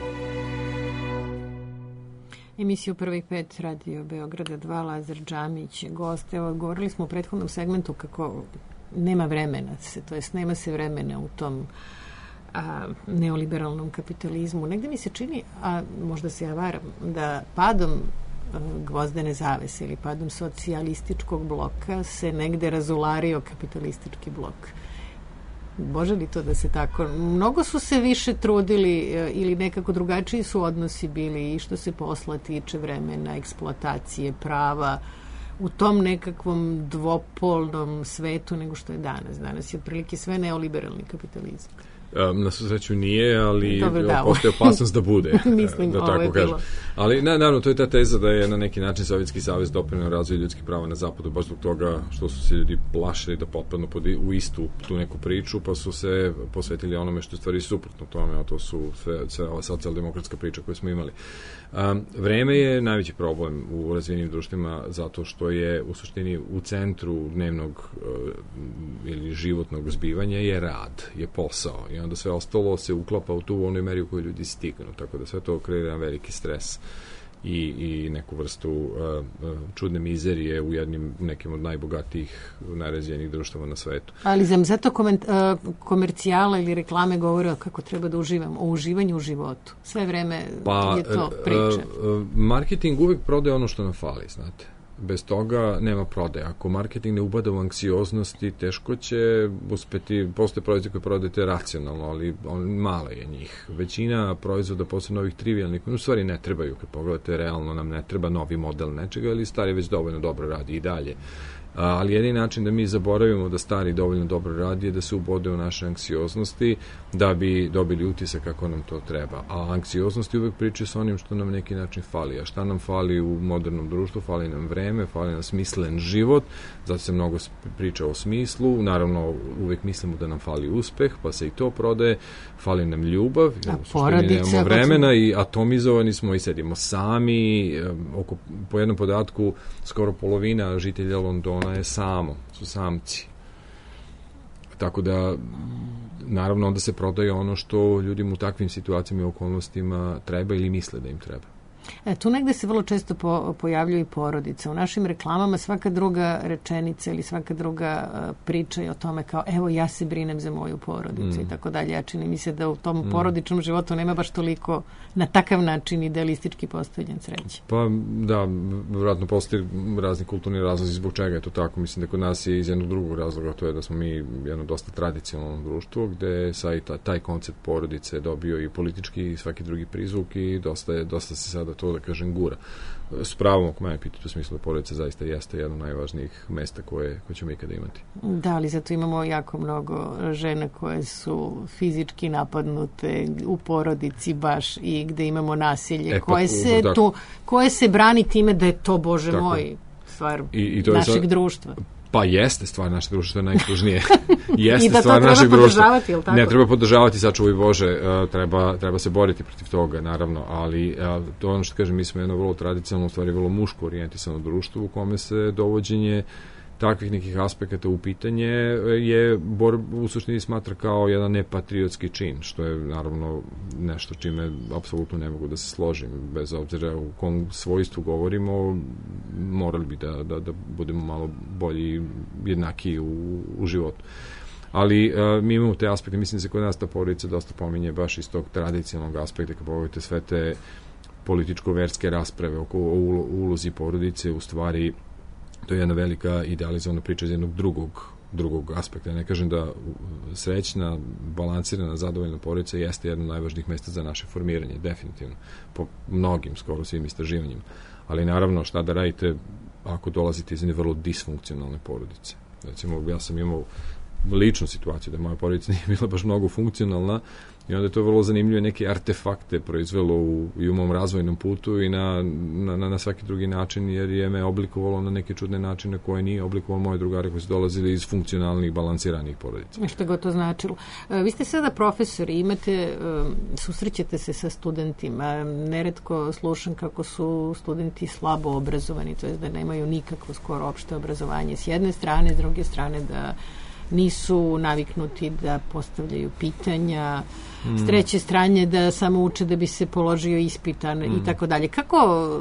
Emisiju Prvih pet Radio Beograda dva, Lazar Džamić, gost. Evo, govorili smo u prethodnom segmentu kako nema vremena, se, to jest nema se vremena u tom a, neoliberalnom kapitalizmu. Negde mi se čini, a možda se ja varam, da padom a, gvozdene zavese ili padom socijalističkog bloka se negde razulario kapitalistički blok. Može li to da se tako... Mnogo su se više trudili ili nekako drugačiji su odnosi bili i što se posla tiče vremena, eksploatacije, prava u tom nekakvom dvopolnom svetu nego što je danas. Danas je otprilike sve neoliberalni kapitalizam. Na sreću nije, ali Dobro, da, postoji opasnost da bude. Mislim, da ovo je tako kažem. bilo. Ali, na, naravno, to je ta teza da je na neki način Sovjetski savez doprineo razvoju ljudskih prava na zapadu, baš zbog toga što su se ljudi plašili da potpadnu pod, u istu tu neku priču, pa su se posvetili onome što je stvari suprotno tome, a to su sve, sve ova socijaldemokratska priča koju smo imali. Um, vreme je najveći problem u razvijenim društvima zato što je u suštini u centru dnevnog uh, ili životnog zbivanja je rad, je posao i onda sve ostalo se uklapa u tu onoj meri u kojoj ljudi stignu, tako da sve to kreira jedan veliki stres i, i neku vrstu uh, uh, čudne mizerije u jednim nekim od najbogatijih, najrazvijenijih društava na svetu. Ali zam zato koment, uh, komercijala ili reklame govore kako treba da uživamo, o uživanju u životu. Sve vreme pa, je to priča. Uh, uh, marketing uvek prodaje ono što nam fali, znate. Bez toga nema prodaje. Ako marketing ne ubada u anksioznosti, teško će uspeti, postoje proizvode koje prodajete racionalno, ali on, malo je njih. Većina proizvoda, posebno ovih trivialnih, u stvari ne trebaju, kad pogledate, realno nam ne treba novi model nečega, ali stari već dovoljno dobro radi i dalje. Ali jedini način da mi zaboravimo da stari dovoljno dobro radi je da se ubode u naše anksioznosti da bi dobili utisak kako nam to treba. A anksioznosti uvek pričaju sa onim što nam neki način fali. A šta nam fali u modernom društvu? Fali nam vreme, fali nam smislen život, zato se mnogo priča o smislu. Naravno, uvek mislimo da nam fali uspeh, pa se i to prodaje. Fali nam ljubav, a porodica, nemamo vremena i atomizovani smo i sedimo sami. Oko, po jednom podatku, skoro polovina žitelja Londona je samo, su samci. Tako da, naravno, onda se prodaje ono što ljudima u takvim situacijama i okolnostima treba ili misle da im treba. E, tu negde se vrlo često po, pojavljuje i porodica. U našim reklamama svaka druga rečenica ili svaka druga uh, priča je o tome kao evo ja se brinem za moju porodicu mm. i tako dalje. Ja čini mi se da u tom mm. porodičnom životu nema baš toliko na takav način idealistički postavljen sreće. Pa da, vjerojatno postoji razni kulturni razlozi zbog čega je to tako. Mislim da kod nas je iz jednog drugog razloga, to je da smo mi jedno dosta tradicionalno društvo gde sad taj, taj koncept porodice dobio i politički i svaki drugi prizvuk i dosta, je, dosta se sada to da kažem gura. S pravom, ako mene pitati, u smislu da porodica zaista jeste jedno od najvažnijih mesta koje, koje ćemo ikada imati. Da, ali zato imamo jako mnogo žena koje su fizički napadnute u porodici baš i gde imamo nasilje, e, pa, koje, se da, tu, koje se brani time da je to, Bože tako, moj, stvar I, i to našeg sad, društva. Pa jeste stvar našeg društva, je najkružnije. Jeste da stvar našeg društva. Ne treba podržavati, sačuvaj Bože, uh, treba, treba se boriti protiv toga, naravno, ali uh, to ono što kažem, mi smo jedno vrlo tradicionalno, u stvari vrlo muško orijentisano društvo u kome se dovođenje takvih nekih aspekata u pitanje je bor, u suštini smatra kao jedan nepatriotski čin, što je naravno nešto čime apsolutno ne mogu da se složim, bez obzira u kom svojstvu govorimo, morali bi da, da, da budemo malo bolji, jednaki u, u životu. Ali uh, mi imamo te aspekte, mislim da se kod nas ta porodica dosta pominje baš iz tog tradicionalnog aspekta, kad pogledate sve te političko-verske rasprave oko o ulozi porodice, u stvari to je jedna velika idealizovana priča iz jednog drugog, drugog aspekta. Ne kažem da srećna, balansirana, zadovoljna porodica jeste jedno od najvažnijih mesta za naše formiranje, definitivno, po mnogim, skoro svim istraživanjima. Ali naravno, šta da radite ako dolazite iz jedne vrlo disfunkcionalne porodice. Recimo, ja sam imao ličnu situaciju da moja porodica nije bila baš mnogo funkcionalna i onda je to vrlo zanimljivo, neke artefakte proizvelo u, i u mom razvojnom putu i na, na, na svaki drugi način, jer je me oblikovalo na neke čudne načine koje nije oblikovalo moje drugare koji su dolazili iz funkcionalnih, balansiranih porodica. Što god to značilo. Vi ste sada profesori, imate, susrećete se sa studentima. Neretko slušam kako su studenti slabo obrazovani, to je da nemaju nikakvo skoro opšte obrazovanje s jedne strane, s druge strane da nisu naviknuti da postavljaju pitanja, mm. s treće strane da samo uče da bi se položio ispitan mm. i tako dalje. Kako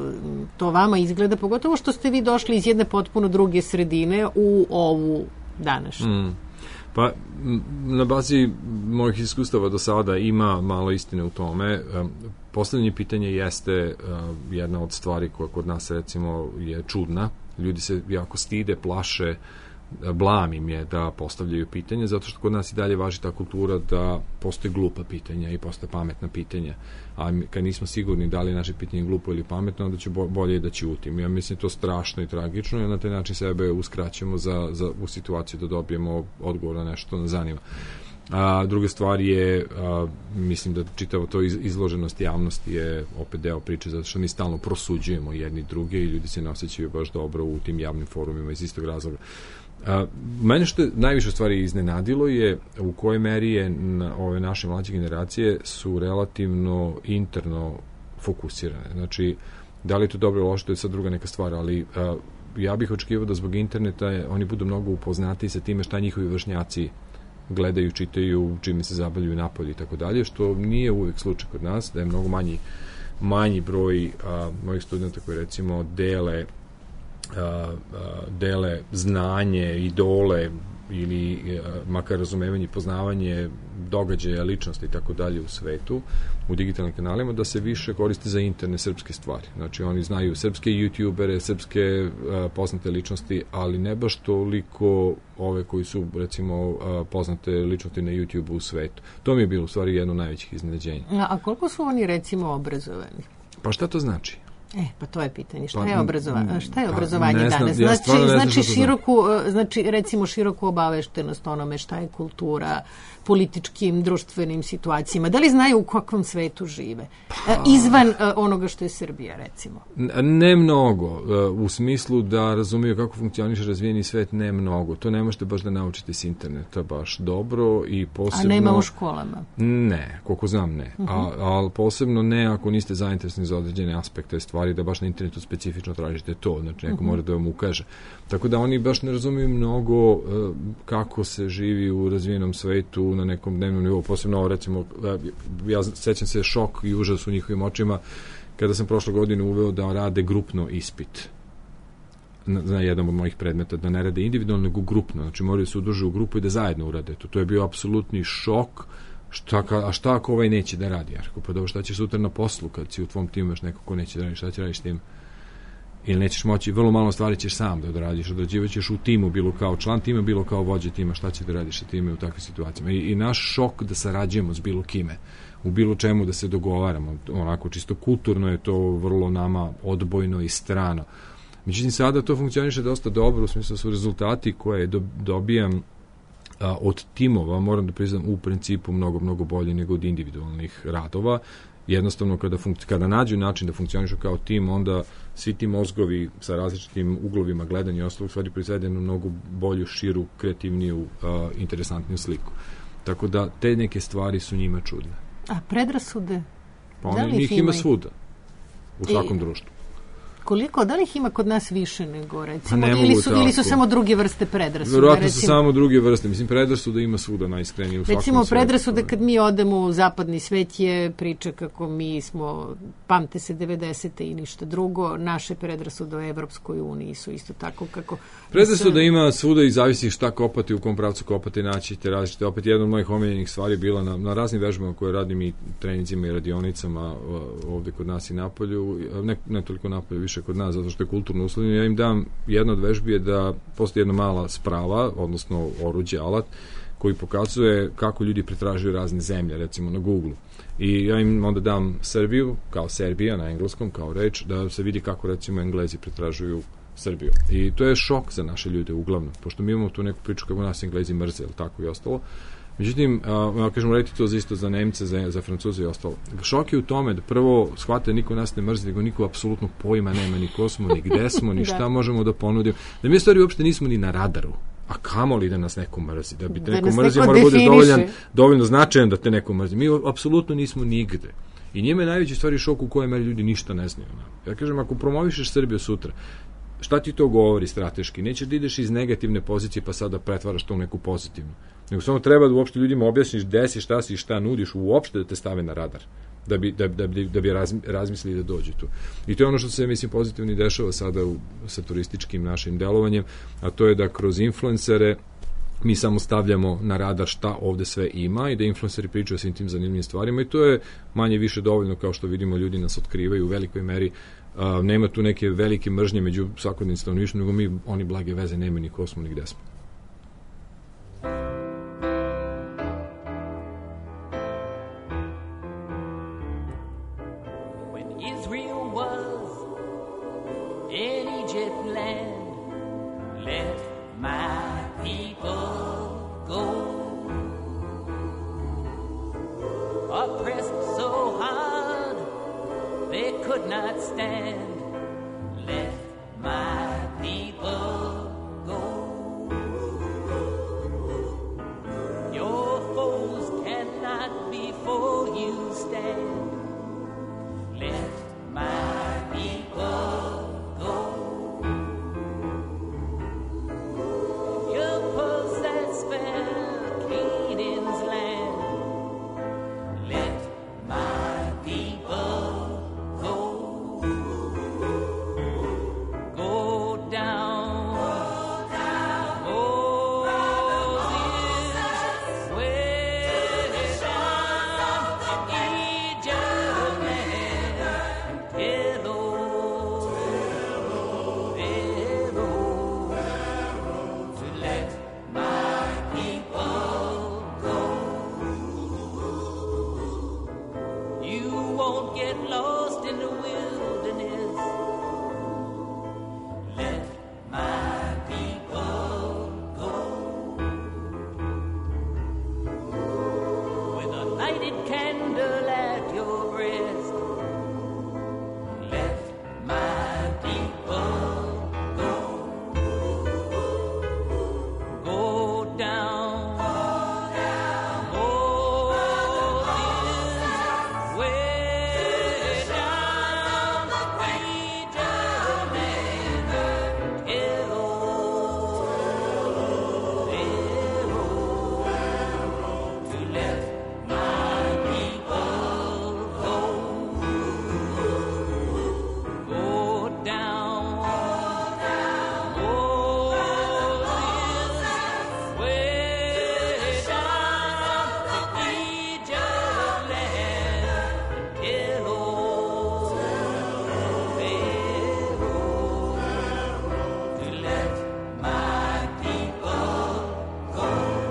to vama izgleda, pogotovo što ste vi došli iz jedne potpuno druge sredine u ovu današnju? Mm. Pa, na bazi mojih iskustava do sada ima malo istine u tome. Postavljanje pitanja jeste jedna od stvari koja kod nas, recimo, je čudna. Ljudi se jako stide, plaše, blam im je da postavljaju pitanja, zato što kod nas i dalje važi ta kultura da postoje glupa pitanja i postoje pametna pitanja. A kad nismo sigurni da li je naše pitanje glupo ili pametno, onda će bolje da ćutim. Ja mislim to strašno i tragično i na taj način sebe uskraćujemo za, za, u situaciju da dobijemo odgovor na nešto što nas zanima. A druga stvar je, a, mislim da čitavo to iz, izloženost javnosti je opet deo priče, zato što mi stalno prosuđujemo jedni druge i ljudi se ne osjećaju baš dobro u tim javnim forumima iz istog razloga. A, mene što je najviše stvari iznenadilo je u kojoj meri je na, ove naše mlađe generacije su relativno interno fokusirane. Znači, da li je to dobro ili loše, to je sad druga neka stvar, ali a, ja bih očekivao da zbog interneta je, oni budu mnogo upoznati sa time šta njihovi vršnjaci gledaju, čitaju, čime se zabavljaju napolje i tako dalje, što nije uvijek slučaj kod nas, da je mnogo manji, manji broj a, mojih studenta koji recimo dele a, a, dele znanje, idole ili a, makar razumevanje i poznavanje događaja, ličnosti i tako dalje u svetu, u digitalnim kanalima, da se više koriste za interne srpske stvari. Znači, oni znaju srpske youtubere, srpske a, poznate ličnosti, ali ne baš toliko ove koji su, recimo, a, poznate ličnosti na YouTube u svetu. To mi je bilo, u stvari, jedno od najvećih iznenađenja. A, a koliko su oni, recimo, obrazovani? Pa šta to znači? E, pa to je pitanje. Šta Pa, je obrazovanje? Šta je pa, obrazovanje ne znam, danas? ja Znači, stvarno ne znam znači šta to široku, znači recimo široku obaveštenost onome šta je kultura, političkim, društvenim situacijama. Da li znaju u kakvom svetu žive? Pa, izvan uh, onoga što je Srbija, recimo. Ne mnogo. Uh, u smislu da razumiju kako funkcioniše razvijeni svet, ne mnogo. To ne možete baš da naučite s interneta baš dobro i posebno... A nema u školama? Ne, koliko znam ne. Uh-huh. A, ali posebno ne ako niste zainteresni za određene aspekte stvari, da baš na internetu specifično tražite to. Znači, neko uh-huh. mora da vam ukaže. Tako da oni baš ne razumiju mnogo uh, kako se živi u razvijenom svetu na nekom dnevnom nivou, posebno recimo, ja sećam se šok i užas u njihovim očima kada sam prošle godine uveo da rade grupno ispit na, na jednom od mojih predmeta, da ne rade individualno, nego grupno, znači moraju se udruže u grupu i da zajedno urade to. To je bio apsolutni šok. Šta, a šta ako ovaj neće da radi? Ja rekao, pa dobro, šta će sutra na poslu kad si u tvom timu još neko ko neće da radi, šta će radiš s tim? Ili nećeš moći, vrlo malo stvari ćeš sam da odradiš, odrađivaćeš u timu, bilo kao član tima, bilo kao vođe tima, šta će da radiš sa time u takvim situacijama. I, i naš šok da sarađujemo s bilo kime, u bilo čemu da se dogovaramo, onako čisto kulturno je to vrlo nama odbojno i strano. Međutim, sada to funkcioniše dosta dobro, u smislu su rezultati koje do, dobijam a, od timova, moram da priznam, u principu mnogo, mnogo bolje nego od individualnih radova. Jednostavno, kada, funkci- kada nađu način da funkcionišu kao tim, onda svi ti mozgovi sa različitim uglovima gledanja i ostalog stvari proizvede jednu mnogo bolju, širu, kreativniju, uh, interesantniju sliku. Tako da te neke stvari su njima čudne. A predrasude? Pa oni, njih ima svuda, u svakom I... društvu. Koliko, da li ih ima kod nas više nego, recimo, pa ili su, ili su samo druge vrste predrasuda? Verovatno su samo druge vrste. Mislim, predrasuda ima svuda najiskrenije u svakom recimo, svijetu. predrasuda kad mi odemo u zapadni svet je priča kako mi smo, pamte se devedesete i ništa drugo, naše predrasude o Evropskoj uniji su isto tako kako... Predrasuda da ima svuda i zavisi šta kopati, u kom pravcu kopati, naćite različite. Opet jedna od mojih omiljenih stvari bila na, na raznim vežbama koje radim i treninzima i radionicama ovde kod nas i napolju, ne, ne toliko napolju, više kod nas, zato što je kulturno uslovljeno. Ja im dam, jedna od vežbi je da postoji jedna mala sprava, odnosno oruđe, alat, koji pokazuje kako ljudi pretražuju razne zemlje, recimo na Google. I ja im onda dam Srbiju, kao Serbija na engleskom, kao reč, da se vidi kako, recimo, Englezi pretražuju Srbiju. I to je šok za naše ljude uglavnom, pošto mi imamo tu neku priču kako nas Englezi mrze, ili tako i ostalo. Međutim, a, kažemo, rediti to za isto za Nemce, za, za Francuze i ostalo. Šok je u tome da prvo shvate niko nas ne mrzi, nego niko apsolutno pojma nema, ni ko smo, ni gde smo, ni šta da. možemo da ponudimo. Da mi stvari uopšte nismo ni na radaru. A kamoli da nas neko mrzi? Da bi te da neko mrzio, neko mora bude dovoljan, dovoljno značajan da te neko mrzi. Mi apsolutno nismo nigde. I njima je najveći stvari šok u kojem ljudi ništa ne znaju. Ja kažem, ako promovišeš Srbiju sutra, šta ti to govori strateški? Nećeš da ideš iz negativne pozicije pa sada pretvaraš to u neku pozitivnu. Nego samo treba da uopšte ljudima objasniš gde si, šta si i šta nudiš, uopšte da te stave na radar. Da bi, da, da, da bi razmislili da dođe tu. I to je ono što se, mislim, pozitivno dešava sada u, sa turističkim našim delovanjem, a to je da kroz influencere mi samo stavljamo na radar šta ovde sve ima i da influenceri pričaju o svim tim zanimljivim stvarima i to je manje više dovoljno, kao što vidimo, ljudi nas otkrivaju u velikoj meri. Uh, nema tu neke velike mržnje među svakodnevnim stanovništvom, nego mi, oni blage veze nema ni ko smo, ni gde smo. could not stand. Let my people go. Your foes cannot before you stand. Let my people go. You possess spell Canaan's land. Let my people go. Go down. Go down. Moses, way down Egypt land. Hello, Pharaoh, to let my people go. You won't get lost in the wilderness. Let my people go. With a lighted candle at your breast. Let my people go. Go down. Moses, way down Egypt land. Hello, Pharaoh, to let my people go. Go down. Moses, way down Egypt land. Hello, Pharaoh, to let my people go.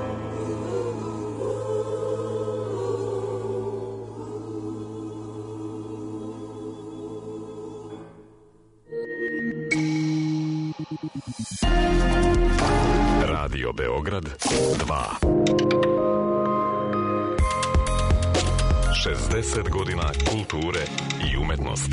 Radio Beograd dva. šezdeset godina kulture i umetnosti.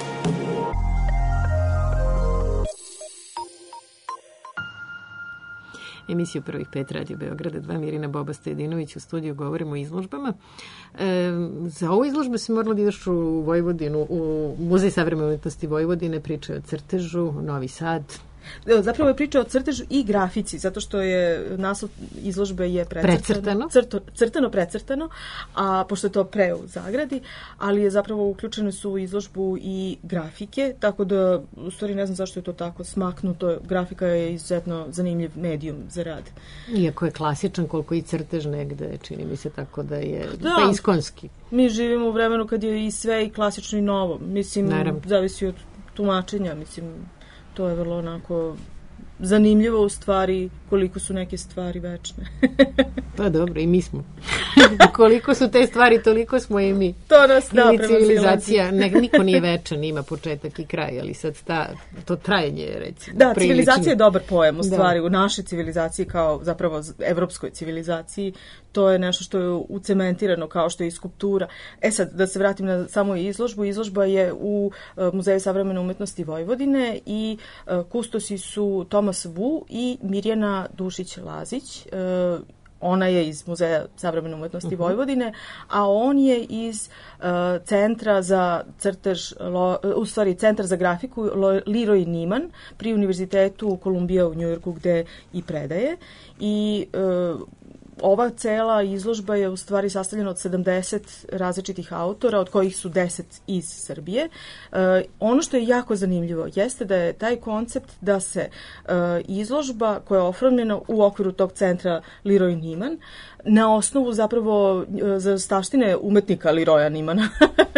Emisiju Prvih pet Radio Beograda dva, Mirina Boba Stojadinović u studiju, govorimo o izložbama. E, za ovu izložbu se morala da ideš u Vojvodinu, u Muzej savremene umetnosti Vojvodine, priče o crtežu, Novi Sad. Zapravo je priča o crtežu i grafici, zato što je naslov izložbe je precrtano, Precrtano? Crto, crtano, precrtano, a pošto je to pre u zagradi, ali je zapravo uključene su u izložbu i grafike, tako da u stvari ne znam zašto je to tako smaknuto. Grafika je izuzetno zanimljiv medijum za rad. Iako je klasičan, koliko i crtež negde, čini mi se tako da je Da. pa iskonski. Mi živimo u vremenu kad je i sve i klasično i novo. Mislim, Naravno. zavisi od tumačenja, mislim, to je vrlo onako zanimljivo u stvari koliko su neke stvari večne. Pa dobro, i mi smo. Koliko su te stvari, toliko smo i mi. To nas da Ili civilizacija, ne, niko nije večan, ima početak i kraj, ali sad ta, to trajanje je, recimo, Da, prilično. civilizacija je dobar pojam u Da. stvari. U našoj civilizaciji, kao zapravo evropskoj civilizaciji, to je nešto što je ucementirano kao što je i skulptura. E sad, da se vratim na samu izložbu. Izložba je u uh, Muzeju savremene umetnosti Vojvodine i uh, kustosi su Tomas Vu i Mirjana Dušić-Lazić. Uh, ona je iz Muzeja savremene umetnosti Mhm. Vojvodine, a on je iz uh, Centra za crtež, lo, u stvari Centar za grafiku Lo, Leroy Neiman pri Univerzitetu Columbia u Njujorku gde i predaje. I uh, ova cela izložba je u stvari sastavljena od sedamdeset različitih autora, od kojih su deset iz Srbije. E, ono što je jako zanimljivo jeste da je taj koncept da se e, izložba koja je oformljena u okviru tog centra Leroy Neiman na osnovu zapravo e, zaostavštine umetnika Leroya Neimana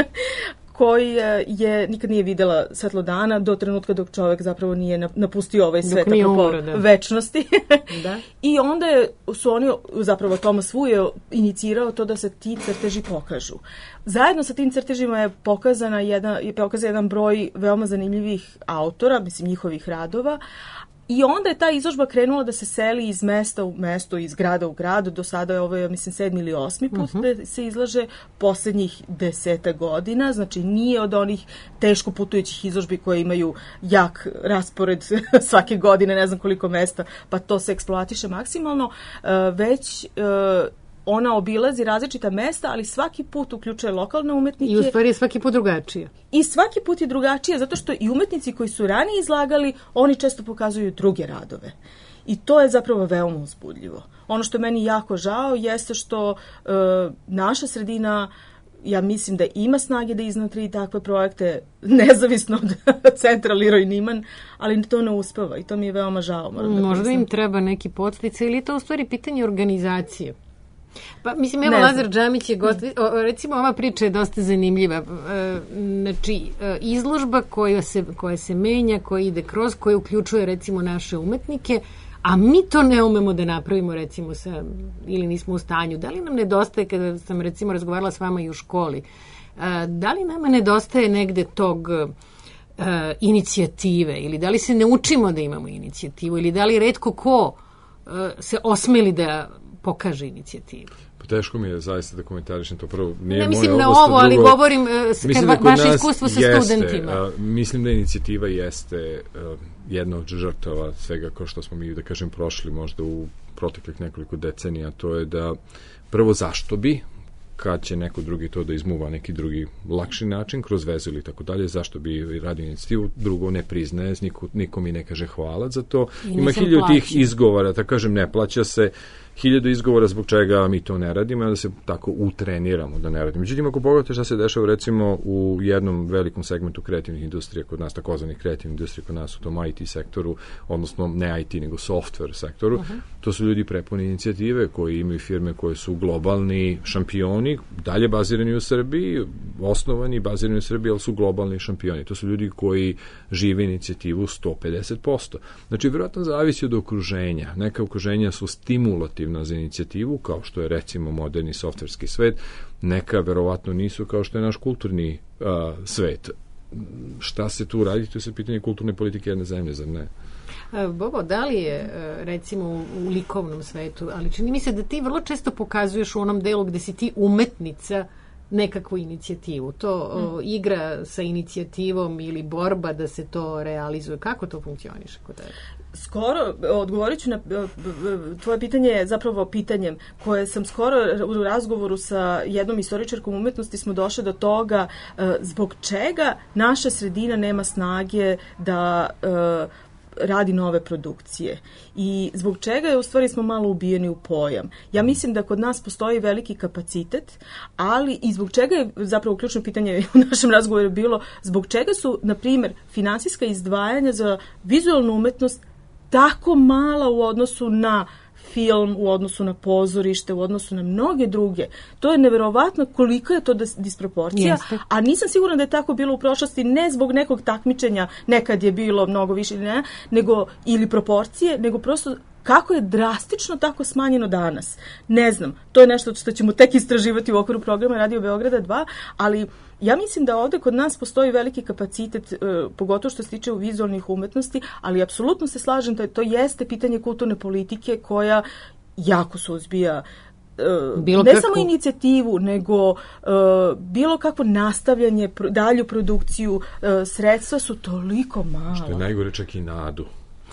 koji je nikad nije videla svetlo dana do trenutka dok čovek zapravo nije napustio ovaj svet nije apropo umro, da. večnosti. Da. I onda je, su oni, zapravo Thomas Wu je inicirao to da se ti crteži pokažu. Zajedno sa tim crtežima je pokazana jedan, je pokazan jedan broj veoma zanimljivih autora, mislim njihovih radova, I onda je ta izložba krenula da se seli iz mesta u mesto, iz grada u grad. Do sada je ovo, ja mislim, sedmi ili osmi put uh-huh. da se izlaže poslednjih deseta godina. Znači, nije od onih teško putujućih izložbi koje imaju jak raspored svake godine, ne znam koliko mesta, pa to se eksploatiše maksimalno, uh, već uh, ona obilazi različita mesta, ali svaki put uključuje lokalne umetnike. I u stvari je svaki put drugačije. I svaki put je drugačije, zato što i umetnici koji su ranije izlagali, oni često pokazuju druge radove. I to je zapravo veoma uzbudljivo. Ono što je meni jako žao jeste što e, naša sredina, ja mislim da ima snage da iznotri takve projekte, nezavisno od centra Leroy Neiman, ali to ne uspeva i to mi je veoma žao. Možda im treba neki podsticaj ili je to u stvari pitanje organizacije. Pa, mislim, evo, Lazar Džamić je gost, recimo, ova priča je dosta zanimljiva. Znači, izložba koja se, koja se menja, koja ide kroz, koja uključuje, recimo, naše umetnike, a mi to ne umemo da napravimo, recimo, sa, ili nismo u stanju. Da li nam nedostaje, kada sam, recimo, razgovarala s vama i u školi, da li nama nedostaje negde tog inicijative, ili da li se ne učimo da imamo inicijativu, ili da li retko ko se osmeli da pokaže inicijativu? Pa teško mi je zaista da komentarišem to. Prvo, nije ne mislim moja na oblast, ovo, ali drugo, govorim kad va, vaše iskustvo sa jeste, studentima. A, mislim da inicijativa jeste a, jedna od žrtava svega kao što smo mi, da kažem, prošli možda u proteklih nekoliko decenija. To je da prvo zašto bi, kad će neko drugi to da izmuva neki drugi lakši način, kroz vezu ili tako dalje, zašto bi radio inicijativu, drugo ne priznaje, niko, niko mi ne kaže hvala za to. Ima hiljadu tih izgovora, da kažem, ne plaća se, hiljadu izgovora zbog čega mi to ne radimo, da se tako utreniramo da ne radimo. Međutim, ako pogledate šta se dešava, recimo, u jednom velikom segmentu kreativnih industrija kod nas, takozvanih kreativnih industrija kod nas u tom I T sektoru, odnosno ne I T, nego software sektoru, uh-huh. to su ljudi prepuni inicijative koji imaju firme koje su globalni šampioni, dalje bazirani u Srbiji, osnovani, bazirani u Srbiji, ali su globalni šampioni. To su ljudi koji žive inicijativu sto pedeset posto. Znači, vjerojatno zavisi od okruženja. Neka okruženja su stimulativna za inicijativu, kao što je, recimo, moderni softverski svet, neka verovatno nisu, kao što je naš kulturni uh, svet. Šta se tu radi? To je se pitanje kulturne politike jedne zemlje, zar ne? Bobo, da li je, recimo, u likovnom svetu, ali čini mi se da ti vrlo često pokazuješ u onom delu gde si ti umetnica nekakvu inicijativu. To mm. o, igra sa inicijativom ili borba da se to realizuje. Kako to funkcioniše kod tebe? Skoro, odgovorit ću na tvoje pitanje je zapravo pitanjem koje sam skoro u razgovoru sa jednom istoričarkom umetnosti smo došli do toga zbog čega naša sredina nema snage da radi nove produkcije i zbog čega je u stvari smo malo ubijeni u pojam. Ja mislim da kod nas postoji veliki kapacitet, ali i zbog čega je zapravo ključno pitanje u našem razgovoru bilo zbog čega su, na primjer, finansijska izdvajanja za vizualnu umetnost tako mala u odnosu na film, u odnosu na pozorište, u odnosu na mnoge druge. To je neverovatno koliko je to disproporcija, Jeste. A nisam sigurna da je tako bilo u prošlosti, ne zbog nekog takmičenja, nekad je bilo mnogo više ili ne, nego, ili proporcije, nego prosto kako je drastično tako smanjeno danas. Ne znam, to je nešto što ćemo tek istraživati u okviru programa Radio Beograda dva, ali ja mislim da ovde kod nas postoji veliki kapacitet, pogotovo što se tiče u vizualnih umetnosti, ali apsolutno se slažem da to jeste pitanje kulturne politike koja jako suzbija Bilo ne kako. Samo inicijativu, nego uh, bilo kakvo nastavljanje, pro, dalju produkciju, uh, sredstva su toliko mala. Što je najgore, čak i nadu.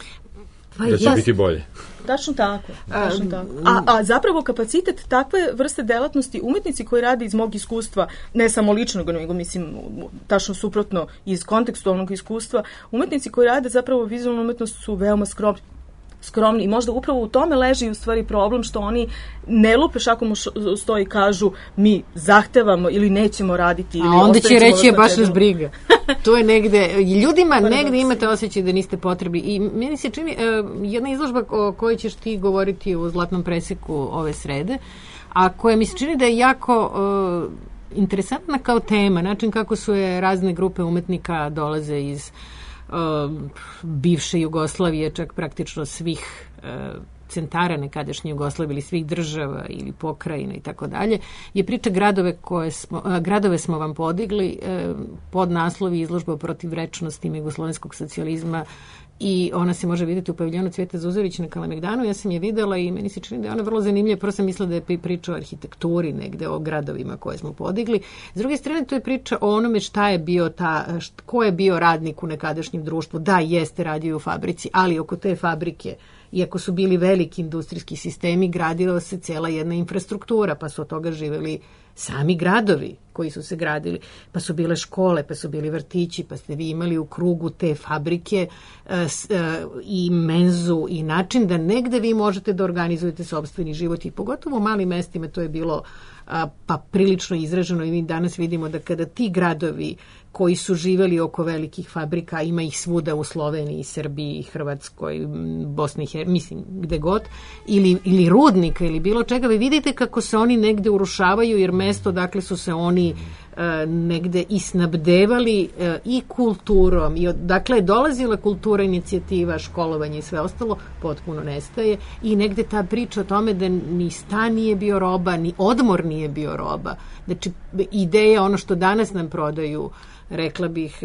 Pa da će jas, biti bolje. Tačno tako. Tačno um, tako. A, a zapravo kapacitet takve vrste delatnosti, umetnici koji rade iz mog iskustva, ne samo ličnog, nego mislim tačno suprotno iz kontekstualnog iskustva, umetnici koji rade zapravo vizualnu umetnost su veoma skromni. skromni i možda upravo u tome leži u stvari problem što oni ne lupe šakom u sto i kažu mi zahtevamo ili nećemo raditi. Ili a onda će reći je baš nas briga. To je negde, ljudima negde imate osjećaj da niste potrebi i meni se čini uh, jedna izložba o kojoj ćeš ti govoriti u Zlatnom preseku ove srede, a koja mi se čini da je jako uh, interesantna kao tema, način kako su je razne grupe umetnika dolaze iz Uh, bivše Jugoslavije, čak praktično svih uh, centara nekadašnje Jugoslavije ili svih država ili pokrajina i tako dalje, je priča gradove koje smo, uh, gradove smo vam podigli uh, pod naslovi izložba o protivrečnostima jugoslovenskog socijalizma i ona se može vidjeti u paviljonu Cvijeta Zuzović na Kalemegdanu. Ja sam je videla i meni se čini da je ona vrlo zanimljiva. Prvo sam mislila da je priča o arhitekturi negde, o gradovima koje smo podigli. S druge strane, to je priča o onome šta je bio ta, št, ko je bio radnik u nekadašnjem društvu. Da, jeste radio u fabrici, ali oko te fabrike, iako su bili veliki industrijski sistemi, gradila se cijela jedna infrastruktura, pa su od toga živeli sami gradovi koji su se gradili, pa su bile škole, pa su bili vrtići, pa ste vi imali u krugu te fabrike e, s, e, i menzu i način da negde vi možete da organizujete sopstveni život i pogotovo u malim mestima to je bilo a, pa prilično izraženo i mi danas vidimo da kada ti gradovi koji su živeli oko velikih fabrika, ima ih svuda u Sloveniji, Srbiji, Hrvatskoj, Bosni i Hercegovini, mislim, gde god, ili, ili rudnika ili bilo čega, vi vidite kako se oni negde urušavaju, jer mesto dakle su se oni e, negde i snabdevali e, i kulturom, i od, dakle dolazila kultura, inicijativa, školovanje i sve ostalo, potpuno nestaje i negde ta priča o tome da ni stan nije bio roba, ni odmor nije bio roba. Znači, ideja, ono što danas nam prodaju, rekla bih,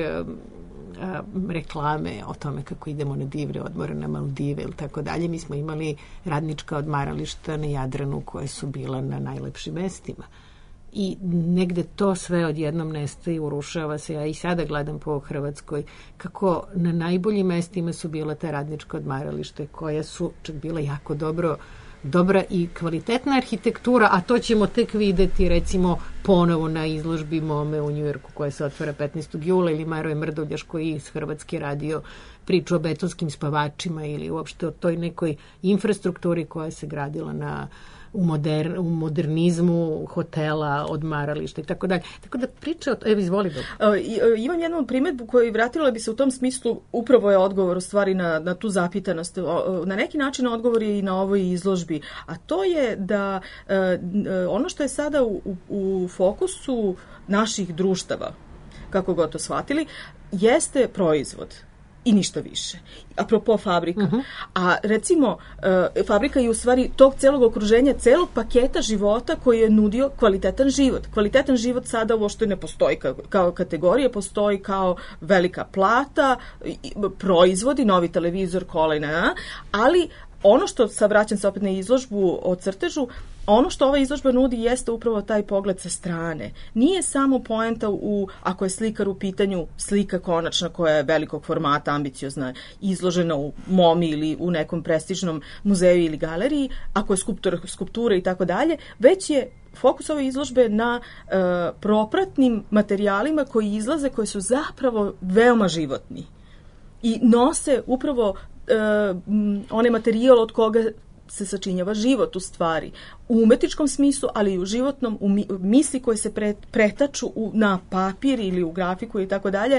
reklame o tome kako idemo na divre odmore, na Maldive ili tako dalje. Mi smo imali radnička odmarališta na Jadranu koje su bila na najlepšim mestima. I negde to sve odjednom nestaje, urušava se. Ja i sada gledam po Hrvatskoj kako na najboljim mestima su bila ta radnička odmaralište koja su čak bila jako dobro dobra i kvalitetna arhitektura, a to ćemo tek videti recimo ponovo na izložbi Mome u Njujorku koja se otvara petnaestog jula ili Maroje Mrduljaš koji iz Hrvatske radio priču o betonskim spavačima ili uopšte o toj nekoj infrastrukturi koja se gradila na u, moder, u modernizmu hotela, odmarališta i tako dalje. Tako da priča o... Evo, izvoli da... Uh, imam jednu primjedbu koju vratila bi se u tom smislu, upravo je odgovor u stvari na, na tu zapitanost. O, na neki način odgovor je i na ovoj izložbi, a to je da uh, ono što je sada u, u, u fokusu naših društava, kako god to shvatili, jeste proizvod. I ništa više. Apropo fabrika. Uh-huh. A recimo, uh, fabrika je u stvari tog celog okruženja, celog paketa života koji je nudio kvalitetan život. Kvalitetan život sada uopšte ne postoji kao, kao kategorija, postoji kao velika plata, proizvodi, novi televizor, kola i na, ali ono što, sad vraćam se opet na izložbu o crtežu, ono što ova izložba nudi jeste upravo taj pogled sa strane. Nije samo poenta u, ako je slikar u pitanju, slika konačna koja je velikog formata, ambiciozna, izložena u Momi ili u nekom prestižnom muzeju ili galeriji, ako je skulptura, skulptura i tako dalje, već je fokus ove izložbe na uh, propratnim materijalima koji izlaze, koji su zapravo veoma životni i nose upravo uh, onaj materijal od koga se sačinjava život u stvari. U umetničkom smislu, ali i u životnom, u misli koje se pre, pretaču u, na papir ili u grafiku i tako dalje,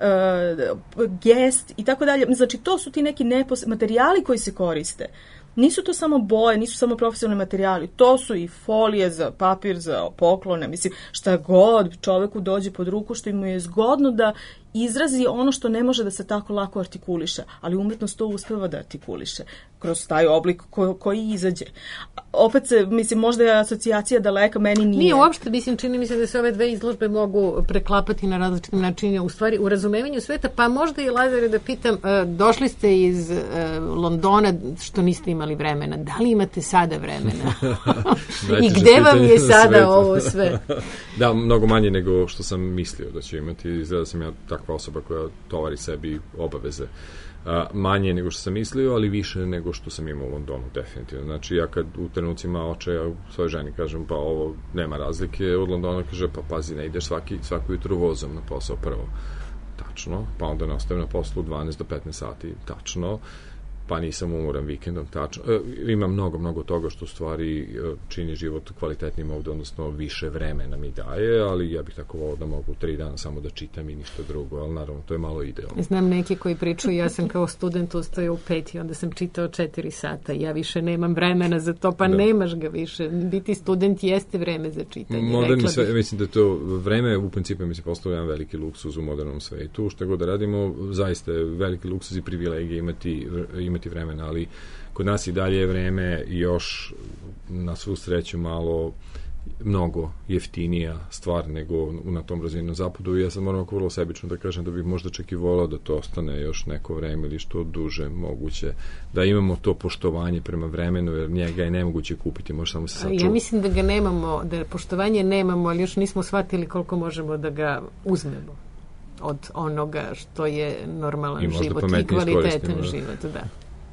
gest i tako dalje. Znači, to su ti neki nepos, materijali koji se koriste. Nisu to samo boje, nisu samo profesionalni materijali, to su i folije za papir, za poklone, mislim, šta god čoveku dođe pod ruku, što mu je zgodno da izrazi ono što ne može da se tako lako artikuliše, ali umetnost to uspeva da artikuliše kroz taj oblik ko, koji izađe. Opet se, mislim, možda je asocijacija daleka, meni nije. Nije uopšte, mislim, čini mi se da se ove dve izložbe mogu preklapati na različitim načinima, u stvari u razumevanju sveta, pa možda i Lazare da pitam, došli ste iz Londona što niste imali vremena, da li imate sada vremena? I gde vam je sada sveta. Ovo sve? Da, mnogo manje nego što sam mislio da ću imati, izgleda sam ja takva osoba koja tovari sebi obaveze. A, manje nego što sam mislio, ali više nego što sam imao u Londonu, definitivno. Znači, ja kad u trenucima očaja svojoj ženi kažem, pa ovo nema razlike, od Londona kaže, pa pazi, ne ideš svaki, svako jutro vozom na posao prvo. Tačno, pa onda ne ostavim na poslu dvanaest do petnaest sati, tačno, pa nisam umoran vikendom, tačno. E, ima mnogo, mnogo toga što u stvari e, čini život kvalitetnim ovde, odnosno više vremena mi daje, ali ja bih tako volao da mogu tri dana samo da čitam i ništa drugo, ali naravno to je malo idealno. Znam neki koji pričaju, ja sam kao student ustajao u pet i onda sam čitao četiri sata, ja više nemam vremena za to, pa da. Nemaš ga više. Biti student jeste vreme za čitanje. Moderni sve, mislim da to vreme u principu mi se postavlja jedan veliki luksuz u modernom svetu, što god da radimo, zaista je veliki luksuz i privilegije imati imati vremena, ali kod nas i dalje je vreme još na svu sreću malo mnogo jeftinija stvar nego na tom razvijenom zapadu i ja sad moram ako vrlo sebično da kažem da bih možda čak i volao da to ostane još neko vreme ili što duže moguće, da imamo to poštovanje prema vremenu jer njega je nemoguće kupiti, može samo se sačuvati. Ja mislim da ga nemamo, da poštovanje nemamo, ali još nismo shvatili koliko možemo da ga uzmemo od onoga što je normalan život i kvalitetan život, da.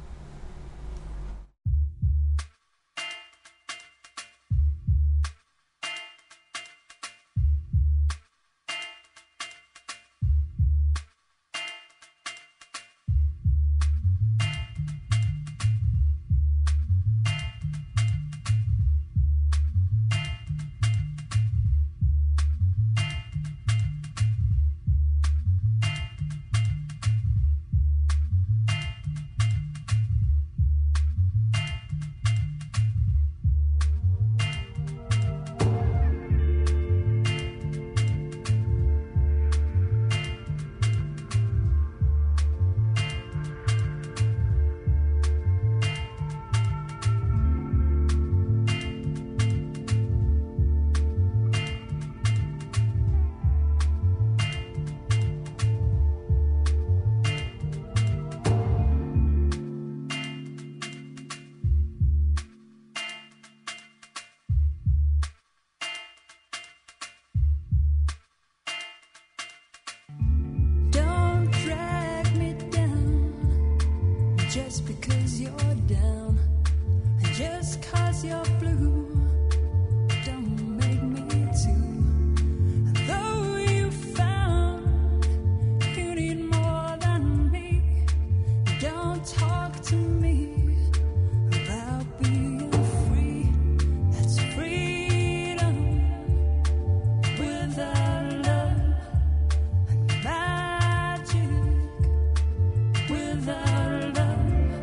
Just because you're down, and just cause you're blue, don't make me too. And though you found you need more than me, don't talk to me about being free. That's freedom without love and magic without love.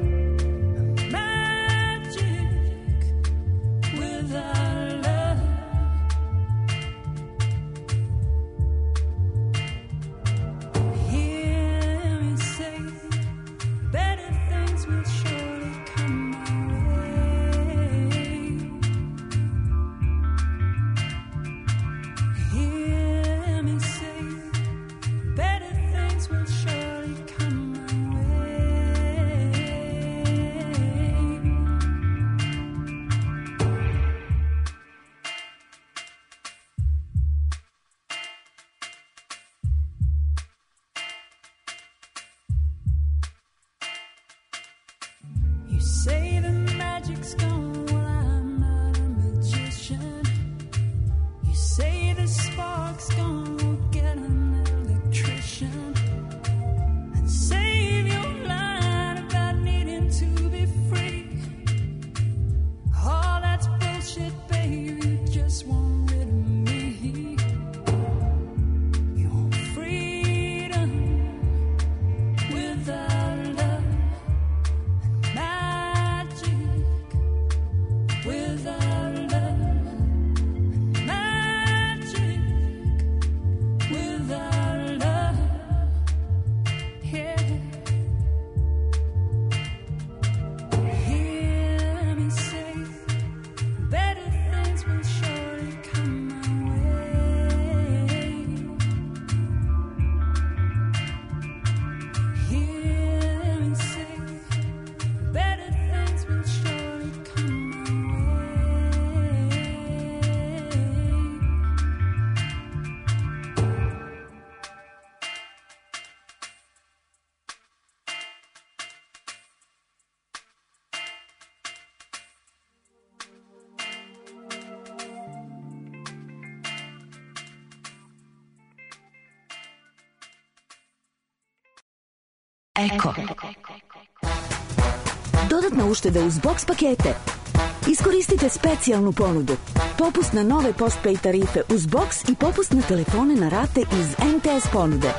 You say the magic's gone, well I'm not a magician. You say the spark's gone, we'll get an electrician and save your line about needing to be free. All that's bullshit, baby, you just want rid of me. You want freedom without love. Without love, magic without love, yeah. Hear me say, better things will surely come my way. Hear me say, better things will surely come my way. Eko. Dodatna ušteda uz box pakete. Iskoristite specijalnu ponudu. Popust na nove postpaid tarife uz box i popust na telefone na rate iz M T S ponude.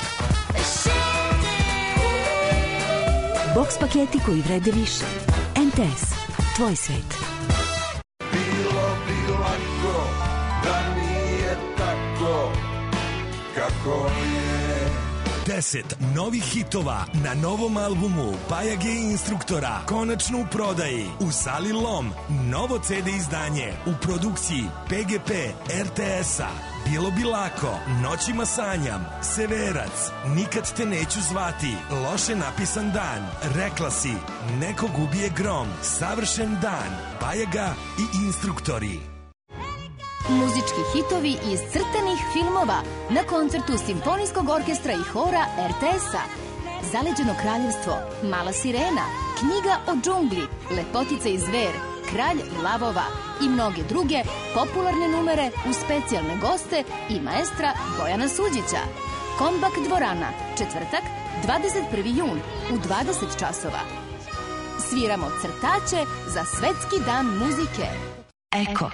Box paketi koji vrede više. M T S. Tvoj svet. Bilo bi lako da nije tako kako je. deset novih hitova na novom albumu Paja G Instruktora konačno u prodaji u Sali Lom. Novo ce de izdanje u produkciji pe ge pe er te es-a. Bilo bi lako, Noćima sanjam, Severac, Nikad te neću zvati, Loše napisan dan, Rekla si, Nekog ubije grom, Savršen dan, Pajaga i Instruktori. Muzički hitovi iz crtanih filmova na koncertu Simfonijskog orkestra i hora er te es-a. Zaleđeno kraljevstvo, Mala sirena, Knjiga o džungli, Lepotica i zver, Kralj lavova i mnoge druge popularne numere uz specijalne goste i maestra Bojana Suđića. Kombak dvorana, četvrtak, dvadeset prvi jun u dvadeset časova. Sviramo crtače za Svetski dan muzike. Eko.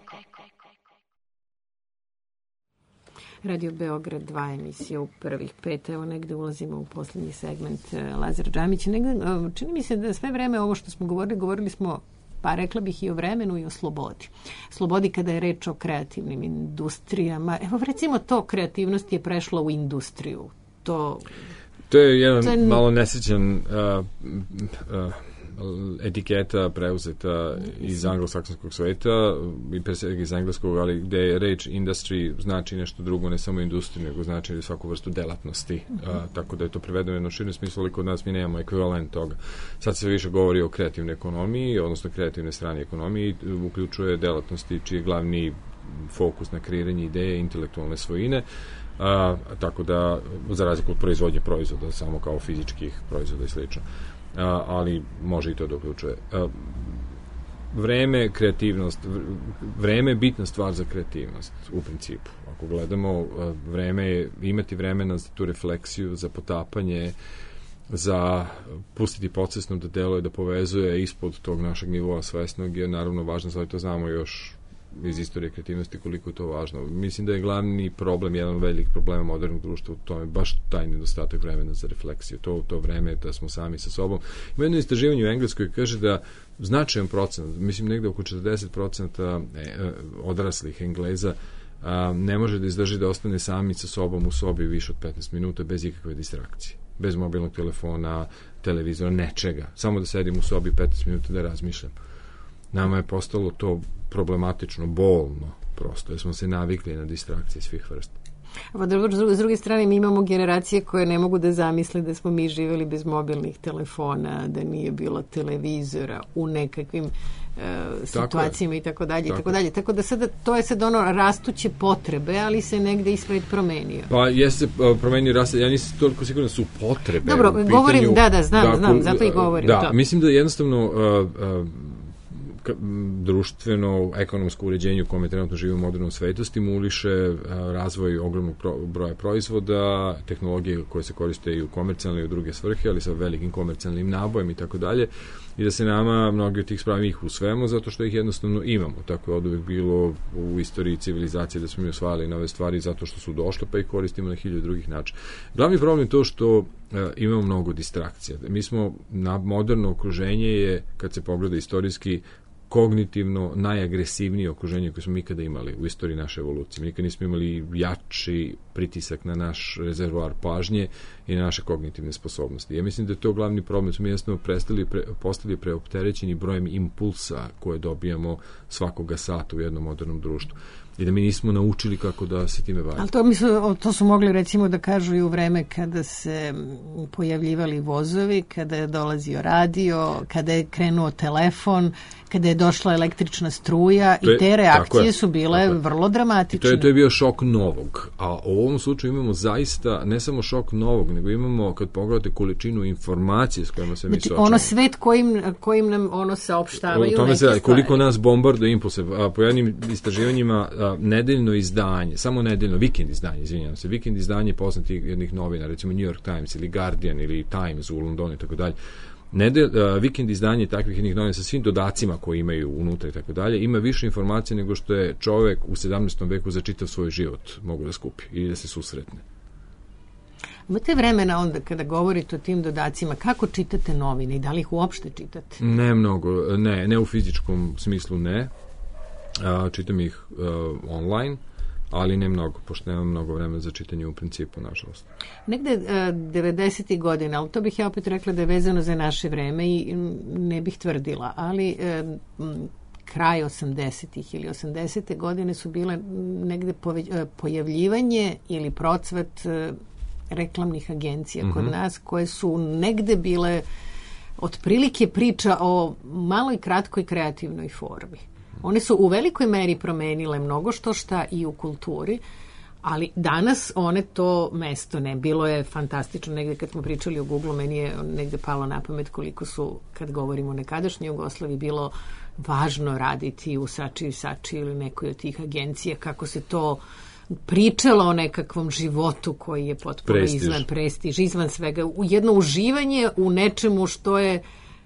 Radio Beograd dva emisija u prvih pet, evo negde ulazimo u posljednji segment. Lazar Džamić, negde, čini mi se da sve vreme ovo što smo govorili, govorili smo, pa rekla bih i o vremenu i o slobodi. Slobodi kada je reč o kreativnim industrijama. Evo recimo to, kreativnost je prešla u industriju. To, to je jedan to je... malo nesrećan uh, uh, etiketa preuzeta iz anglosaksonskog sveta i pre svega iz engleskog, ali gde je reč industry znači nešto drugo, ne samo industriju, nego znači svaku vrstu delatnosti. Uh-huh. A, tako da je to prevedeno jedno širno smislu, ali kod nas mi nemamo ekvivalent toga. Sad se više govori o kreativnoj ekonomiji, odnosno kreativne strane ekonomiji, uključuje delatnosti čiji je glavni fokus na kreiranje ideje, intelektualne svojine, a, tako da, za razliku od proizvodnje proizvoda, samo kao fizičkih proizvoda i slično. A, ali može i to da uključuje. A, vreme, kreativnost, vreme je bitna stvar za kreativnost, u principu. Ako gledamo, vreme je, imati vremena za tu refleksiju, za potapanje, za pustiti podsvesno da deluje, da povezuje ispod tog našeg nivoa svesnog, je naravno važno, sad to znamo još iz istorije kreativnosti koliko je to važno. Mislim da je glavni problem, jedan od velikih problema modernog društva u tome, baš taj nedostatak vremena za refleksiju. To, to vreme da smo sami sa sobom. Ima jedno istraživanje u Engleskoj kaže da značajan procent, mislim negde oko četrdeset procenta odraslih Engleza a, ne može da izdrži da ostane sami sa sobom u sobi više od petnaest minuta bez ikakve distrakcije. Bez mobilnog telefona, televizora, nečega. Samo da sedim u sobi petnaest minuta da razmišljam. Nama je postalo to problematično, bolno prosto, jer smo se navikli na distrakcije svih vrsta. Pa s druge strane, mi imamo generacije koje ne mogu da zamisle da smo mi živjeli bez mobilnih telefona, da nije bilo televizora u nekakvim uh, situacijama i tako dalje i tako dalje. Tako da sada to je sad ono rastuće potrebe, ali se negde ispred promenio. Pa jeste promenio raste, ja nisam toliko sigurno da su potrebe. Dobro, u pitanju, govorim, da, da, znam, da, znam, zato i govorim da, to. Da, mislim da jednostavno uh, uh, društveno, ekonomsko uređenje u kome trenutno živi u modernom svetu stimuliše razvoj ogromnog broja proizvoda, tehnologije koje se koriste i u komercijalne i u druge svrhe, ali sa velikim komercijalnim nabojem i tako dalje, i da se nama mnogi od tih spravi ih usvajamo zato što ih jednostavno imamo. Tako je od uvek bilo u istoriji civilizacije da smo mi osvajali nove stvari zato što su došle, pa ih koristimo na hiljadu drugih načina. Glavni problem je to što uh, imamo mnogo distrakcija. Mi smo, na moderno okruženje je, kad se pogleda istorijski, kognitivno najagresivnije okruženje koje smo ikada imali u istoriji naše evolucije. Mi nikada nismo imali jači pritisak na naš rezervoar pažnje i na naše kognitivne sposobnosti. Ja mislim da je to glavni problem. Smo jasno prestali, pre, postali preopterećeni brojem impulsa koje dobijamo svakoga sata u jednom modernom društvu. I da mi nismo naučili kako da se time bavimo. Ali to, mislim, to su mogli recimo da kažu i u vreme kada se pojavljivali vozovi, kada je dolazio radio, kada je krenuo telefon, kada je došla električna struja je, i te reakcije su bile vrlo dramatične. To je, to je bio šok novog. A u ovom slučaju imamo zaista ne samo šok novog, nego imamo, kad pogledate količinu informacije s kojima se mi znači, sočamo. Ono svet kojim, kojim nam ono saopštavaju neke stvari. Koliko nas bombarduje impulse. A, po jednim istraživanjima a, nedeljno izdanje, samo nedeljno, vikend izdanje, izvinjam se, vikend izdanje poznatih jednih novina, recimo New York Times ili Guardian ili Times u Londonu i tako dalje. Nedel, uh, vikend izdanje takvih jednih novina sa svim dodacima koji imaju unutra i tako dalje, ima više informacije nego što je čovek u sedamnaestom veku za čitav svoj život mogu da skupi ili da se susretne. Imate vremena onda kada govorite o tim dodacima, kako čitate novine i da li ih uopšte čitate? Ne mnogo, ne, ne u fizičkom smislu ne. Uh, čitam ih uh, online, ali ne mnogo, pošto nema mnogo vremena za čitanje u principu, nažalost. Negde uh, devedesetih godina, ali to bih ja opet rekla da je vezano za naše vreme i ne bih tvrdila, ali uh, kraj osamdesetih ili osamdesete godine su bile negde pove, uh, pojavljivanje ili procvat uh, reklamnih agencija mm-hmm. kod nas, koje su negde bile otprilike priča o maloj, kratkoj, kreativnoj formi. One su u velikoj meri promenile mnogo što šta i u kulturi, ali danas one to mesto ne. Bilo je fantastično, negde kad smo pričali o Google, meni je negde palo na pamet koliko su, kad govorimo o nekadašnjoj Jugoslaviji, bilo važno raditi u Sači i Sači ili nekoj od tih agencija, kako se to pričalo o nekakvom životu koji je potpuno prestiž. izvan prestiž, izvan svega, u jedno uživanje u nečemu što je,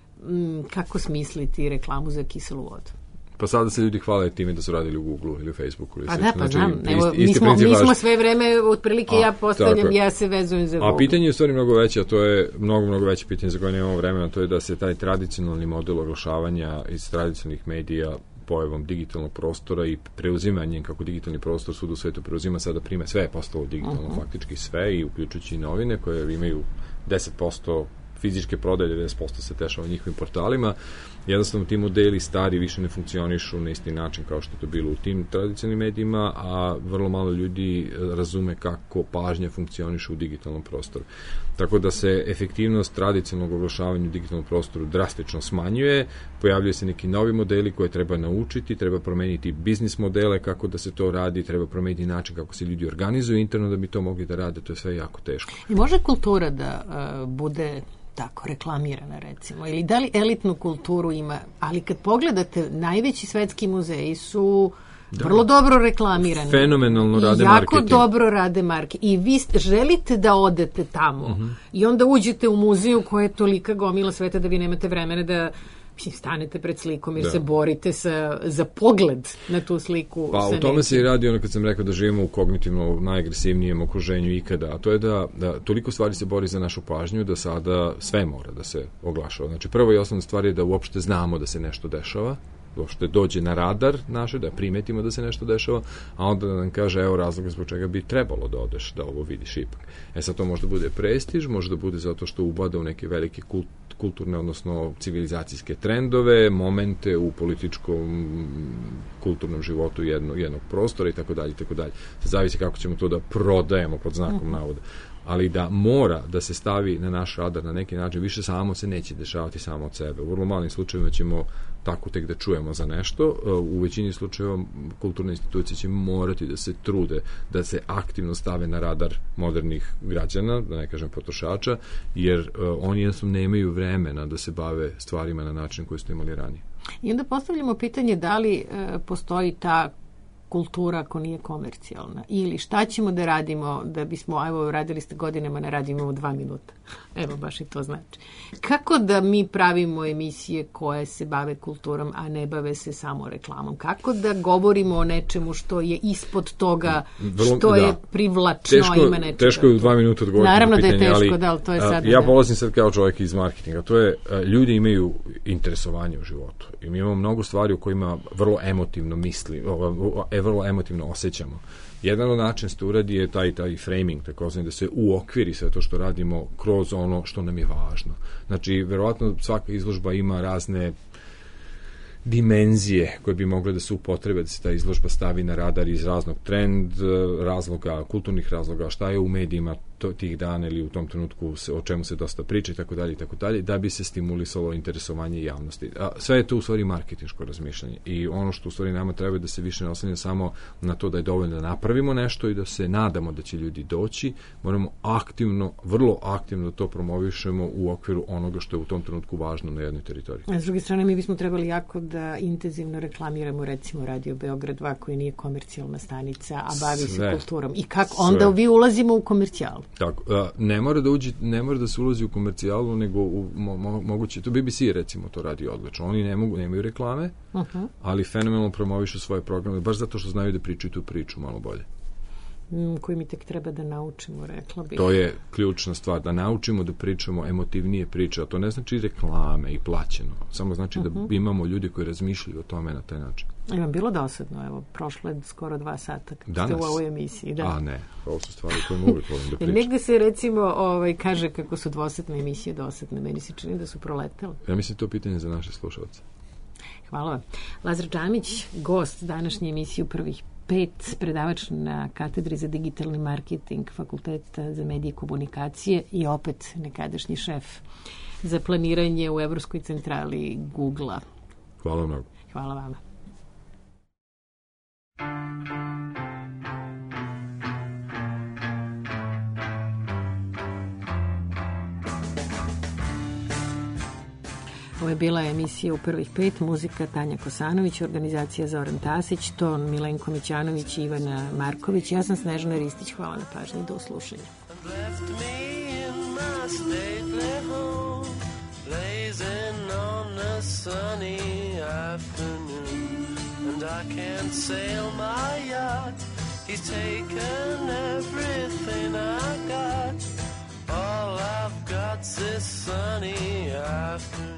m, kako smisliti reklamu za kiselu vodu. Pa sada se ljudi hvale time da su radili u Google ili u Facebooku. Ili pa da, pa znam. Evo, mi, smo, mi smo sve vreme, otprilike ja postavljam, ja se vezujem za Google. A pitanje je u stvari mnogo veće, a to je mnogo, mnogo veće pitanje za koje nemamo vremena, to je da se taj tradicionalni model oglašavanja iz tradicionalnih medija pojavom digitalnog prostora i preuzimanjem kako digitalni prostor svuda u svetu preuzima sada prime, sve je postalo digitalno, uh-huh. faktički sve, i uključujući i novine koje imaju deset posto fizičke prodaje, devedeset posto se dešava njihovim portalima. Jednostavno ti modeli stari više ne funkcionišu na isti način kao što je to bilo u tim tradicionalnim medijima, a vrlo malo ljudi razume kako pažnja funkcioniše u digitalnom prostoru. Tako da se efektivnost tradicionalnog oglašavanja u digitalnom prostoru drastično smanjuje, pojavljaju se neki novi modeli koje treba naučiti, treba promeniti biznis modele kako da se to radi, treba promeniti način kako se ljudi organizuju interno da bi to mogli da rade, to je sve jako teško. I može kultura da uh, bude tako reklamirana, recimo, ili da li elitnu kulturu ima, ali kad pogledate, najveći svetski muzeji su da. vrlo dobro reklamirani. Fenomenalno rade jako marketing. Jako dobro rade marketing. I vi želite da odete tamo uh-huh. i onda uđete u muzej koja je tolika gomila sveta da vi nemate vremena da stanete pred slikom jer da. se borite sa, za pogled na tu sliku. Pa u tome se i radi ono kad sam rekao da živimo u kognitivno najagresivnijem okruženju ikada, a to je da, da toliko stvari se bori za našu pažnju da sada sve mora da se oglašava. Znači prvo i osnovna stvar je da uopšte znamo da se nešto dešava, uopšte dođe na radar naše, da primetimo da se nešto dešava, a onda da nam kaže evo razloga zbog čega bi trebalo da odeš, da ovo vidiš ipak. E sad to može da bude prestiž, može da bude zato što ubada u neke velike kult, kulturne, odnosno civilizacijske trendove, momente u političkom kulturnom životu jedno, jednog prostora i tako dalje i tako dalje. Zavisi kako ćemo to da prodajemo pod znakom navoda. Ali da mora da se stavi na naš radar na neki način, više samo se neće dešavati samo od sebe. U vrlo malim slučajevima ćemo tako tek da čujemo za nešto. U većini slučajeva kulturne institucije će morati da se trude da se aktivno stave na radar modernih građana, da ne kažem potrošača, jer uh, oni jednostavno nemaju vremena da se bave stvarima na način koji su imali ranije. I onda postavljamo pitanje da li uh, postoji ta kultura ako nije komercijalna. Ili šta ćemo da radimo da bismo, evo radili ste godinama, ne radimo dva minuta. Evo baš i to znači. Kako da mi pravimo emisije koje se bave kulturom, a ne bave se samo reklamom? Kako da govorimo o nečemu što je ispod toga, Vrlo, što da. je privlačno, teško, ima nečega? Teško je u dva minuta odgovoriti. Naravno pitanje, da je teško, ali, da, ali to je sad... Ja da. polazim sad kao čovjek iz marketinga. To je, ljudi imaju interesovanje u životu. I mi imamo mnogo stvari u kojima vrlo emotivno misli, e, vrlo emotivno osjećamo. Jedan od način se uradi je taj, taj framing, tako da se uokviri sve to što radimo kroz ono što nam je važno. Znači, verovatno svaka izložba ima razne dimenzije koje bi mogle da se upotrebe da se ta izložba stavi na radar iz raznog trend, razloga, kulturnih razloga, šta je u medijima to, tih dana ili u tom trenutku se, o čemu se dosta priča i tako dalje i tako dalje, da bi se stimulisalo interesovanje javnosti. A sve je to u stvari marketinško razmišljanje i ono što u stvari nama treba da se više ne oslanja samo na to da je dovoljno da napravimo nešto i da se nadamo da će ljudi doći, moramo aktivno, vrlo aktivno da to promovišemo u okviru onoga što je u tom trenutku važno na jednoj teritoriji. A s druge strane, mi bismo trebali jako da intenzivno reklamiramo recimo Radio Beograd dva koji nije komercijalna stanica, a bavi sve. se kulturom. I kako onda sve. vi ulazimo u komercijalu? Tako, a, ne mora da uđi, ne mora da se ulazi u komercijalu, nego u, mo, mo, moguće, to B B C recimo to radi odlično. Oni ne mogu, nemaju reklame, uh-huh. ali fenomenalno promovišu svoje programe, baš zato što znaju da pričaju tu priču malo bolje. koji mi tek treba da naučimo, rekla bih. To je ključna stvar, da naučimo da pričamo emotivnije priče, a to ne znači reklame i plaćeno, samo znači uh -huh. da imamo ljudi koji razmišljaju o tome na taj način. Je vam bilo dosadno, evo, prošlo je skoro dva sata kad Danas? ste u ovoj emisiji. Da. A ne, ovo su stvari koje uvijek volim da pričam. Negde se recimo ovaj, kaže kako su dvosatne emisije dosadne, meni se čini da su proletele. Ja mislim to pitanje za naše slušalce. Hvala vam. Lazar Džamić, gost današnje emisije u prvih pet, predavač na katedri za digitalni marketing Fakulteta za medije i komunikacije i opet nekadašnji šef za planiranje u Evropskoj centrali Google-a. Hvala mnogo. Hvala vama. Ovo je bila emisija u prvih pet, muzika Tanja Kosanović, organizacija Zoran Tasić, ton Milenko Mićanović i Ivana Marković. Ja sam Snežana Ristić, hvala na pažnji, do slušanja. All I've got's this sunny afternoon.